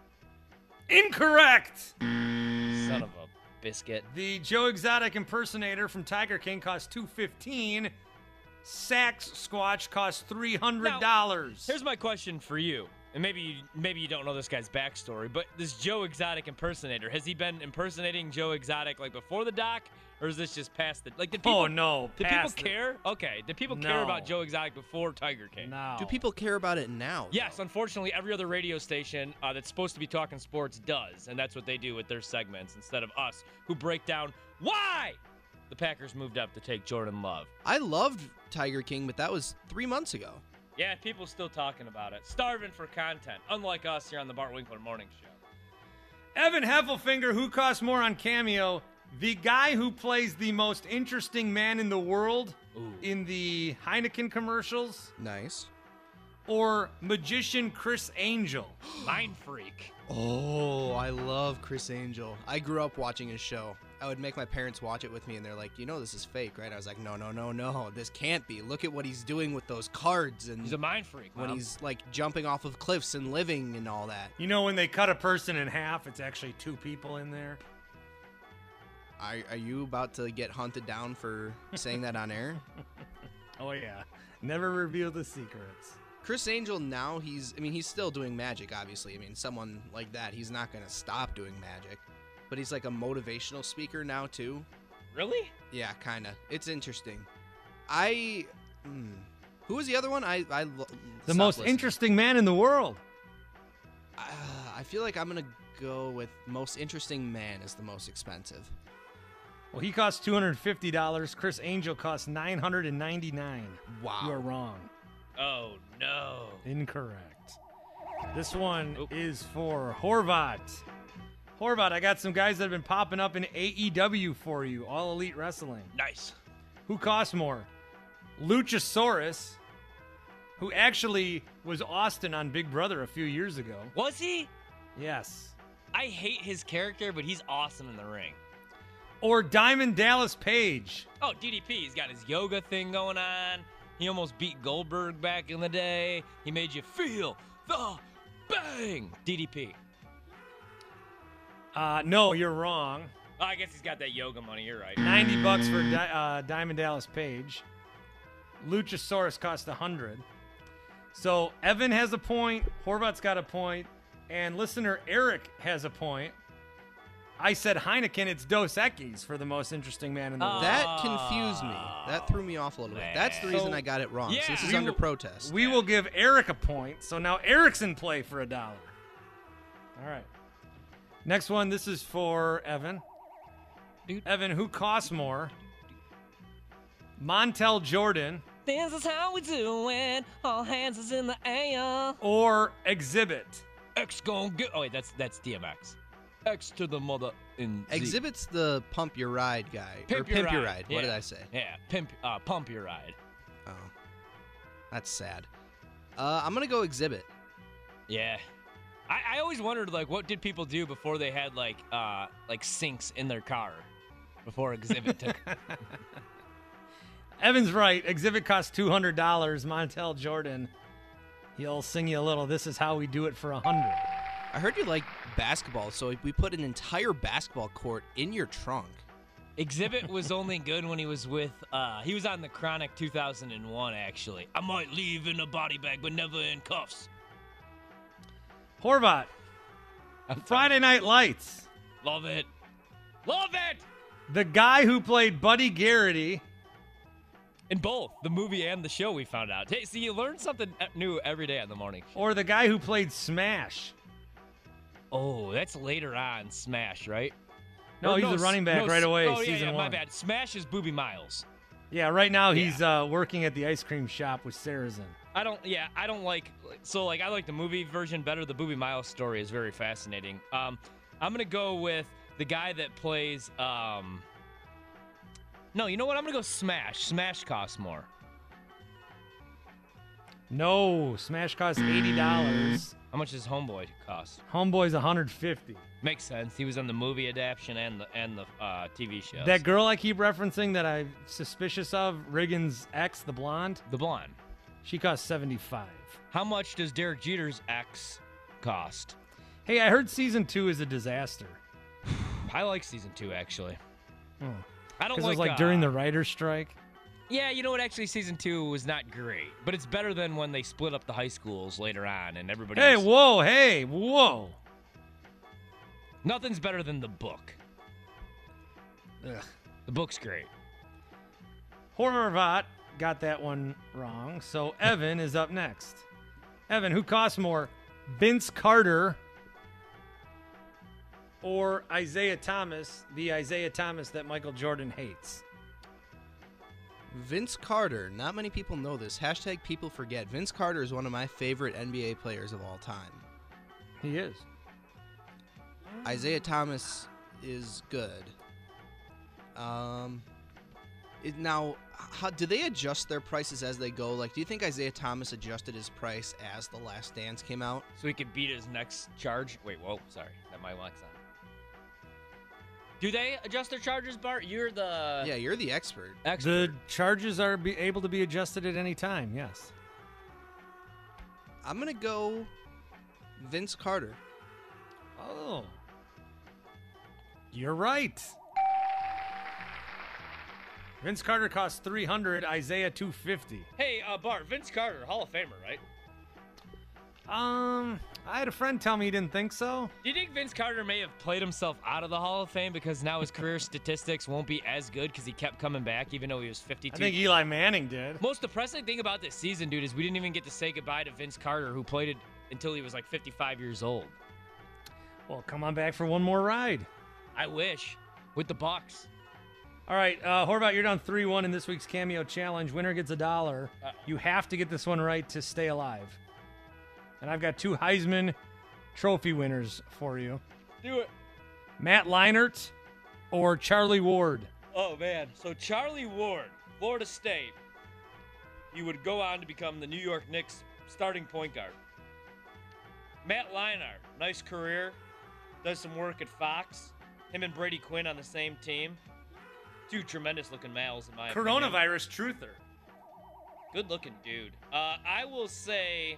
E: Incorrect.
F: Son of a biscuit.
E: The Joe Exotic impersonator from Tiger King costs two fifteen. Sax Squatch costs three hundred dollars.
F: Here's my question for you. And maybe you, maybe you don't know this guy's backstory, but this Joe Exotic impersonator, has he been impersonating Joe Exotic like before the doc, or is this just past the like? Did people,
E: Oh, no,
F: Did people
E: past the-
F: care? Okay. Did people care
E: No.
F: about Joe Exotic before Tiger King?
E: No.
O: Do people care about it now?
F: Yes, unfortunately, every other radio station uh, that's supposed to be talking sports does, and that's what they do with their segments instead of us, who break down why the Packers moved up to take Jordan Love.
O: I loved Tiger King, but that was three months ago.
F: Yeah, people still talking about it, starving for content, unlike us here on the Bart Winkler Morning Show.
E: Evan Heffelfinger, who costs more on Cameo? The guy who plays the most interesting man in the world
F: Ooh.
E: in the Heineken commercials?
O: Nice.
E: Or magician Chris Angel?
F: Mind freak.
O: Oh, I love Chris Angel. I grew up watching his show. I would make my parents watch it with me, and they're like, you know this is fake, right? I was like, no, no, no, no. This can't be. Look at what he's doing with those cards. And
F: He's a mind freak,
O: when
F: Mom.
O: he's, like, jumping off of cliffs and living and all that.
E: You know when they cut a person in half, it's actually two people in there?
O: Are, are you about to get hunted down for saying that on air?
E: Oh, yeah. Never reveal the secrets.
O: Chris Angel now, he's, I mean, he's still doing magic, obviously. I mean, someone like that, he's not going to stop doing magic. But he's like a motivational speaker now, too.
F: Really?
O: Yeah, kind of. It's interesting. I, hmm. Who was the other one? I, I lo-
E: The
O: stopped
E: most
O: listening.
E: interesting man in the world.
O: Uh, I feel like I'm going to go with most interesting man is the most expensive.
E: Well, he costs two hundred fifty dollars. Chris Angel costs nine hundred ninety-nine dollars.
O: Wow.
E: You are wrong.
F: Oh, no.
E: Incorrect. This one is for Horvat. Horvat, I got some guys that have been popping up in A E W for you, All Elite Wrestling.
F: Nice.
E: Who costs more? Luchasaurus, who actually was Austin on Big Brother a few years ago.
F: Was he?
E: Yes.
F: I hate his character, but he's awesome in the ring.
E: Or Diamond Dallas Page.
F: Oh, D D P, he's got his yoga thing going on. He almost beat Goldberg back in the day. He made you feel the bang. D D P.
E: Uh, no, you're wrong.
F: Oh, I guess he's got that yoga money. You're right.
E: ninety bucks for Di- uh, Diamond Dallas Page. Luchasaurus cost one hundred. So Evan has a point, Horvat's got a point, and listener Eric has a point. I said Heineken, it's Dos Equis for the most interesting man in the world.
O: That confused me. That threw me off a little bit. That's the reason
E: So-
O: I got it wrong. So this is
E: We
O: under
E: will-
O: protest.
E: We will give Eric a point. So now Eric's in play for a dollar. All right. Next one, this is for Evan. Evan, who costs more? Montel Jordan
F: This is how we do it. All hands is in the air.
E: or Exhibit?
F: X gon' get. Oh wait, that's that's D M X. X to the mother in Z.
O: Exhibit's the pump your ride guy.
F: Pimp,
O: or pimp
F: your,
O: your
F: ride.
O: ride. What
F: Yeah.
O: did I say?
F: Yeah, pimp, uh, pump your ride.
O: Oh, that's sad. Uh, I'm gonna go Exhibit.
F: Yeah. I, I always wondered, like, what did people do before they had, like, uh, like sinks in their car before Exhibit took.
E: Evan's right. Exhibit costs two hundred dollars. Montel Jordan, he'll sing you a little. This is how we do it for one hundred dollars.
O: I heard you like basketball, so we put an entire basketball court in your trunk.
F: Exhibit was only good when he was with, uh, he was on the Chronic two thousand one, actually. I might leave in a body bag, but never in cuffs.
E: Horvat, Friday Night Lights.
F: Love it. Love it!
E: The guy who played Buddy Garrity.
F: In both the movie and the show, we found out. Hey, see, you learn something new every day in the morning.
E: Or the guy who played Smash.
F: Oh, that's later on Smash, right?
E: No,
F: Or
E: he's a running back right away,
F: Oh, yeah,
E: season
F: yeah,
E: one.
F: my bad. Smash is Booby Miles.
E: Yeah, right now he's uh, working at the ice cream shop with Sarazen.
F: I don't. Yeah, I don't like. So like, I like the movie version better. The Booby Miles story is very fascinating. Um, I'm gonna go with the guy that plays. Um, no, you know what? I'm gonna go Smash. Smash costs more.
E: No, Smash costs eighty dollars.
F: How much does Homeboy cost?
E: Homeboy's one hundred fifty dollars.
F: Makes sense. He was on the movie adaptation and the and the uh, T V show.
E: That girl I keep referencing that I'm suspicious of, Riggins' ex, the blonde,
F: the blonde,
E: she costs seventy-five dollars.
F: How much does Derek Jeter's ex cost?
E: Hey, I heard season two is a disaster.
F: I like season two actually.
E: Hmm.
F: I don't
E: Because
F: like.
E: it was like
F: uh,
E: during the writer's strike.
F: Yeah, you know what? Actually, season two was not great, but it's better than when they split up the high schools later on and everybody.
E: Hey,
F: was-
E: whoa, hey, whoa.
F: Nothing's better than the book. Ugh. The book's great.
E: Horvat got that one wrong, so Evan is up next. Evan, who costs more, Vince Carter or Isaiah Thomas, the Isaiah Thomas that Michael Jordan hates?
O: Vince Carter. Not many people know this. Hashtag people forget. Vince Carter is one of my favorite N B A players of all time.
E: He is.
O: Isaiah Thomas is good. Um, it, now, how do they adjust their prices as they go? Like, do you think Isaiah Thomas adjusted his price as The Last Dance came out?
F: So he could beat his next charge. Wait, whoa, sorry, that my mic's on. Do they adjust their charges, Bart? You're the
O: Yeah, you're the expert.
F: expert.
E: The charges are be able to be adjusted at any time, yes.
O: I'm gonna go Vince Carter.
E: Oh. You're right. Vince Carter costs three hundred dollars, Isaiah two hundred fifty dollars.
F: Hey, uh, Bart, Vince Carter, Hall of Famer, right?
E: Um, I had a friend tell me he didn't think so.
F: Do you think Vince Carter may have played himself out of the Hall of Fame because now his career statistics won't be as good because he kept coming back even though he was fifty-two?
E: I think Eli Manning did.
F: Most depressing thing about this season, dude, is we didn't even get to say goodbye to Vince Carter, who played it until he was like fifty-five years old.
E: Well, come on back for one more ride.
F: I wish. With the Bucks.
E: All right, uh, Horvat, you're down three one in this week's Cameo Challenge. Winner gets a dollar.
F: Uh-oh.
E: You have to get this one right to stay alive. And I've got two Heisman Trophy winners for you.
F: Do it.
E: Matt Leinart or Charlie Ward?
F: Oh, man. So Charlie Ward, Florida State, he would go on to become the New York Knicks starting point guard. Matt Leinart, nice career, does some work at Fox. Him and Brady Quinn on the same team. Two tremendous-looking males, in my opinion.
E: Coronavirus truther.
F: Good-looking dude. Uh, I will say...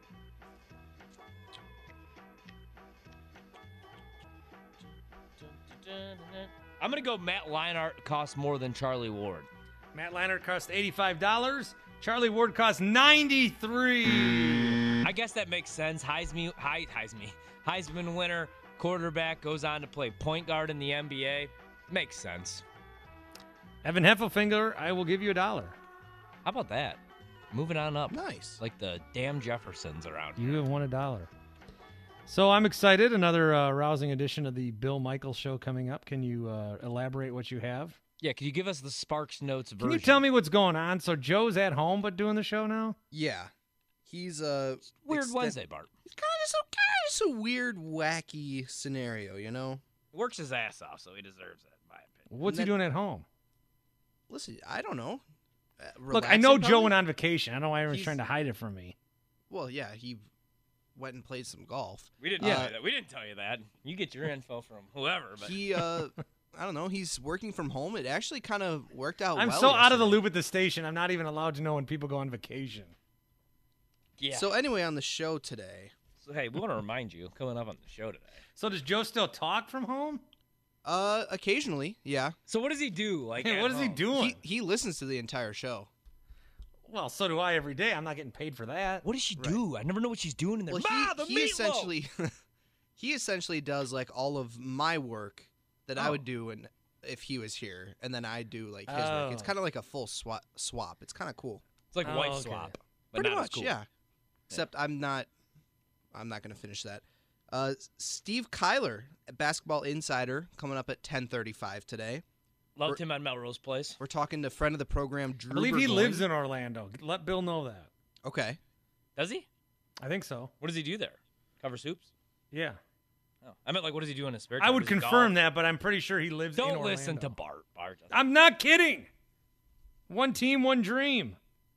F: I'm going to go Matt Leinart costs more than Charlie Ward.
E: Matt Leinart cost eighty-five dollars. Charlie Ward cost ninety-three dollars.
F: I guess that makes sense. Heisman, Heis, Heisman, Heisman winner, quarterback, goes on to play point guard in the N B A. Makes sense.
E: Evan Heffelfinger, I will give you a dollar.
F: How about that? Moving on up.
O: Nice.
F: Like the damn Jeffersons around here.
E: You have won a dollar. So I'm excited. Another uh, rousing edition of the Bill Michaels Show coming up. Can you uh, elaborate what you have?
F: Yeah, can you give us the Sparks Notes version?
E: Can you tell me what's going on? So Joe's at home but doing the show now?
O: Yeah. He's a...
F: Weird
O: exten-
F: Wednesday, Bart.
O: It's kind of so kind of just a weird, wacky scenario, you know?
F: Works his ass off, so he deserves it, in my opinion.
E: What's he
O: And
E: doing at home?
O: Listen, I don't know. Uh,
E: Look, I know
O: relaxing,
E: Joe
O: probably?
E: went on vacation. I don't know why everyone's
O: He's-
E: trying to hide it from me.
O: Well, yeah, he went and played some golf.
F: We didn't
O: Uh,
F: tell you that. We didn't tell you that. You get your info from whoever. But
O: He, uh, I don't know, he's working from home. It actually kind of worked out
E: I'm
O: well
E: so out of the
O: yesterday.
E: loop at the station. I'm not even allowed to know when people go on vacation.
F: yeah.
O: So anyway, on the show today,
F: So, hey, we want to remind you, coming up on the show today.
E: So does Joe still talk from home?
O: uh, occasionally, yeah.
F: So what does he do? Like,
E: Hey,
F: at
E: what is he
F: home?
E: doing?
O: He, he listens to the entire show.
E: Well, so do I every day. I'm not getting paid for that.
F: What does she do? I never know what she's doing in there.
O: Well,
F: Ma, the
O: he, he
F: meatloaf!
O: essentially he essentially does like all of my work that I
E: Oh.
O: would do and if he was here, and then I do like his work. It's
E: Oh.
O: kind of like a full swap. Swap. It's kind of cool.
F: It's like
E: Oh,
F: wife
E: okay.
F: swap. But
O: Pretty
F: not as
O: much,
F: cool.
O: yeah. Except I'm not. I'm not gonna finish that. Uh, Steve Kyler, Basketball Insider, coming up at ten thirty-five today.
F: Loved
O: We're-
F: him on Melrose Place.
O: We're talking to friend of the program, Drew
E: I believe he
O: Burgoyne.
E: lives in Orlando. Let Bill know that.
O: Okay.
F: Does he?
E: I think so.
F: What does he do there? Cover soups?
E: Yeah.
F: Oh, I meant like, what does he do in his spare time?
E: I would
F: Does he
E: confirm
F: golf?
E: that, but I'm pretty sure he lives in
F: Don't
E: Orlando.
F: listen to Bart. Bart doesn't.
E: I'm not kidding. One team, one dream.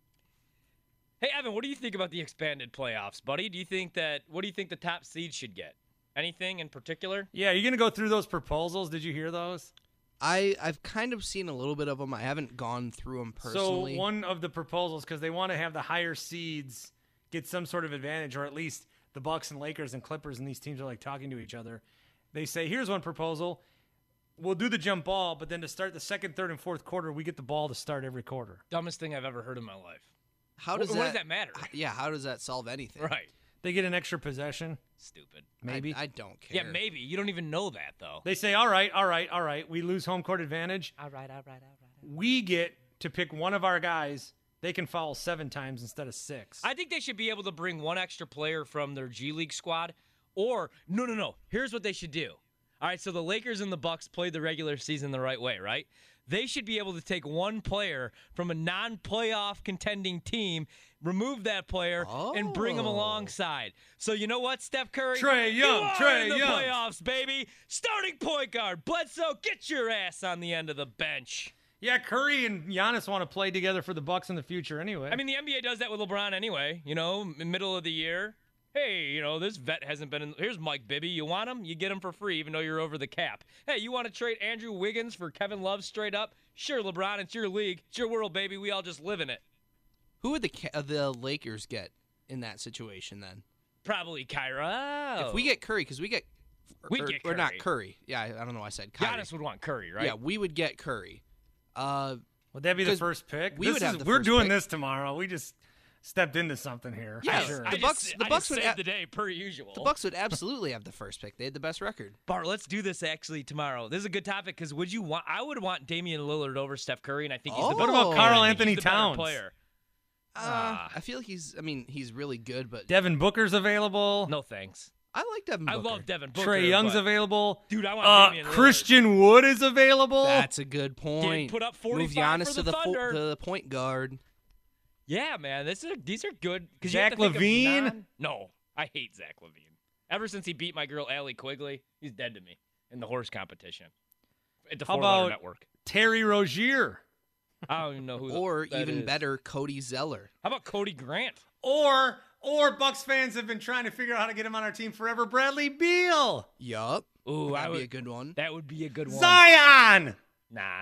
F: Hey, Evan, what do you think about the expanded playoffs, buddy? Do you think that, what do you think the top seed should get? Anything in particular?
E: Yeah, you're going to go through those proposals. Did you hear those?
O: I, I've kind of seen a little bit of them. I haven't gone through them personally.
E: So one of the proposals, because they want to have the higher seeds get some sort of advantage, or at least the Bucks and Lakers and Clippers and these teams are like talking to each other. They say, here's one proposal. We'll do the jump ball, but then to start the second, third, and fourth quarter, we get the ball to start every quarter.
F: Dumbest thing I've ever heard in my life.
O: How does
F: what,
O: that,
F: what does that matter?
O: Yeah, how does that solve anything?
F: Right.
E: They get an extra possession.
F: Stupid.
E: Maybe.
O: I, I don't care.
F: Yeah, maybe. You don't even know that, though.
E: They say, all right, all right, all right. We lose home court advantage.
F: All right, all right, all right.
E: We get to pick one of our guys. They can foul seven times instead of six.
F: I think they should be able to bring one extra player from their G League squad. Or, no, no, no. Here's what they should do. All right, so the Lakers and the Bucks played the regular season the right way, right? They should be able to take one player from a non-playoff contending team, remove that player,
O: oh.
F: and bring him alongside. So you know what, Steph Curry?
E: Trae Young,
F: you are
E: Trae
F: in the
E: Young.
F: playoffs, baby. Starting point guard. Bledsoe, get your ass on the end of the bench.
E: Yeah, Curry and Giannis want to play together for the Bucks in the future anyway.
F: I mean, the N B A does that with LeBron anyway. You know, m- middle of the year. Hey, you know, this vet hasn't been in. Here's Mike Bibby. You want him? You get him for free, even though you're over the cap. Hey, you want to trade Andrew Wiggins for Kevin Love straight up? Sure, LeBron, it's your league. It's your world, baby. We all just live in it.
O: Who would the uh, the Lakers get in that situation then?
F: Probably Kyra.
O: If we get Curry, because we get,
F: We'd
O: or,
F: get
O: or not
F: Curry.
O: Curry. Yeah, I, I don't know why I said Kyrie.
F: Giannis would want Curry, right?
O: Yeah, we would get Curry. Uh,
E: would that be the
O: 'cause
E: first pick?
O: we
E: This
O: would
E: is-
O: have the
E: We're
O: first
E: doing
O: pick.
E: this tomorrow. We just stepped into something here.
O: Yeah,
E: for sure.
F: I
O: the
F: just-
O: Bucks. The
F: I
O: Bucks
F: just
O: would.
F: saved
O: A-
F: the day, per usual.
O: the Bucks would absolutely have the first pick. They had the best record.
F: Bart, let's do this actually tomorrow. This is a good topic because would you want? I would want Damian Lillard over Steph Curry, and I think he's the
O: Oh.
F: better.
O: What about
F: I
E: Karl
F: think
E: Anthony
F: he's the better
E: Towns?
F: player.
O: Uh,
F: Ah.
O: I feel he's. I mean, he's really good, but
E: Devin Booker's available.
F: No thanks.
O: I like Devin
F: I
O: Booker.
F: love Devin Booker.
E: Trey Young's
F: but-
E: available.
F: Dude, I want
E: Uh,
F: Damian Lillard.
E: Christian Wood is available.
O: That's a good point.
F: put up
O: Move
F: forty-five
O: Giannis
F: for
O: to
F: the
O: the fo-
F: Thunder.
O: to the point guard.
F: Yeah, man, this is these are good. 'Cause
E: Zach
F: you have to think of
E: LaVine?
F: non- no, I hate Zach Levine. Ever since he beat my girl Allie Quigley, he's dead to me in the horse competition at the
E: How
F: Four Letter
E: about
F: Network.
E: Terry Rozier?
F: I don't even know who.
O: Or
F: that
O: even
F: is.
O: better, Cody Zeller.
F: How about Cody Grant?
E: Or or Bucks fans have been trying to figure out how to get him on our team forever. Bradley Beal.
O: Yup.
F: Ooh, I
O: That'd
F: would,
O: be a good one.
F: That would be a good one.
E: Zion.
F: Nah.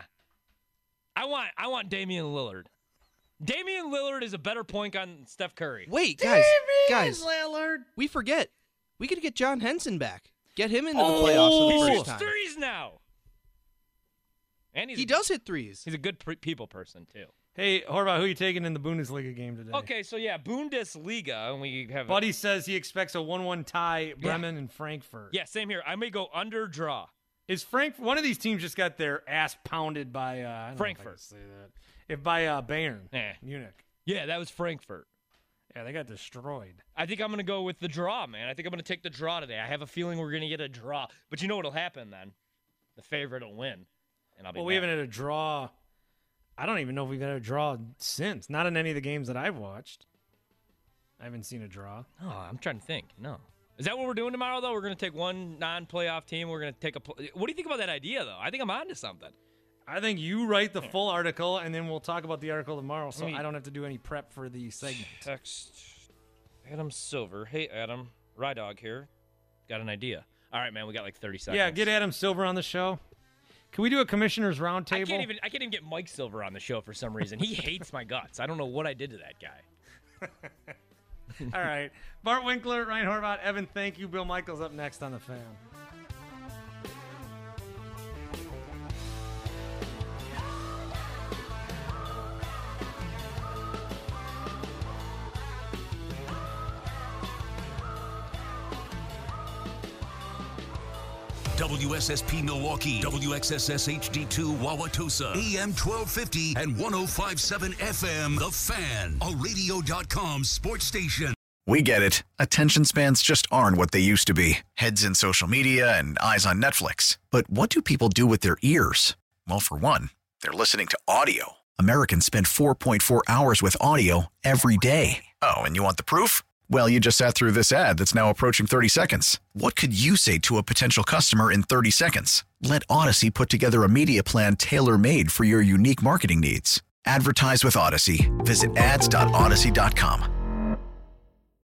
F: I want I want Damian Lillard. Damian Lillard is a better point guard than Steph Curry.
O: Wait, guys,
E: Damian
O: guys,
E: Lillard.
O: we forget. We could get John Henson back. Get him into the playoffs for
F: He
O: the
F: shoots
O: first time.
F: threes now. And he's
O: He
F: a,
O: does hit threes.
F: He's a good pre- people person too.
E: Hey, Horvath, who are you taking in the Bundesliga game today?
F: Okay, so yeah, Bundesliga, and we have.
E: Buddy says he expects a one one tie, Bremen and Frankfurt.
F: Yeah, same here. I may go under draw.
E: Is Frank one of these teams just got their ass pounded by uh, I don't know if I
F: Frankfurt.
E: can say that. If by uh, Bayern,
F: Nah.
E: Munich.
F: Yeah, that was Frankfurt.
E: Yeah, they got destroyed.
F: I think I'm going to go with the draw, man. I think I'm going to take the draw today. I have a feeling we're going to get a draw. But you know what'll happen then? The favorite will win. And I'll be
E: Well, we
F: mad.
E: haven't had a draw. I don't even know if we've had a draw since. Not in any of the games that I've watched. I haven't seen a draw.
F: Oh, I'm trying to think. No. Is that what we're doing tomorrow, though? We're going to take one non-playoff team. We're going to take a pl- What do you think about that idea, though? I think I'm on to something.
E: I think you write the full article, and then we'll talk about the article tomorrow, so
F: Let me-
E: I don't have to do any prep for the segment.
F: Text Adam Silver. Hey, Adam. Rydog here. Got an idea. All right, man. We got like thirty seconds.
E: Yeah, get Adam Silver on the show. Can we do a commissioner's roundtable?
F: I can't even. I can't even get Mike Silver on the show for some reason. He hates my guts. I don't know what I did to that guy.
E: All right. Bart Winkler, Ryan Horvath, Evan, thank you. Bill Michaels up next on The Fan.
D: W S S P Milwaukee, W X S S H D two Wauwatosa, A M twelve fifty and one oh five point seven F M. The Fan, a radio dot com sports station.
A: We get it. Attention spans just aren't what they used to be. Heads in social media and eyes on Netflix. But what do people do with their ears? Well, for one, they're listening to audio. Americans spend four point four hours with audio every day. Oh, and you want the proof? Well, you just sat through this ad that's now approaching thirty seconds. What could you say to a potential customer in thirty seconds? Let Odyssey put together a media plan tailor-made for your unique marketing needs. Advertise with Odyssey. Visit ads dot odyssey dot com.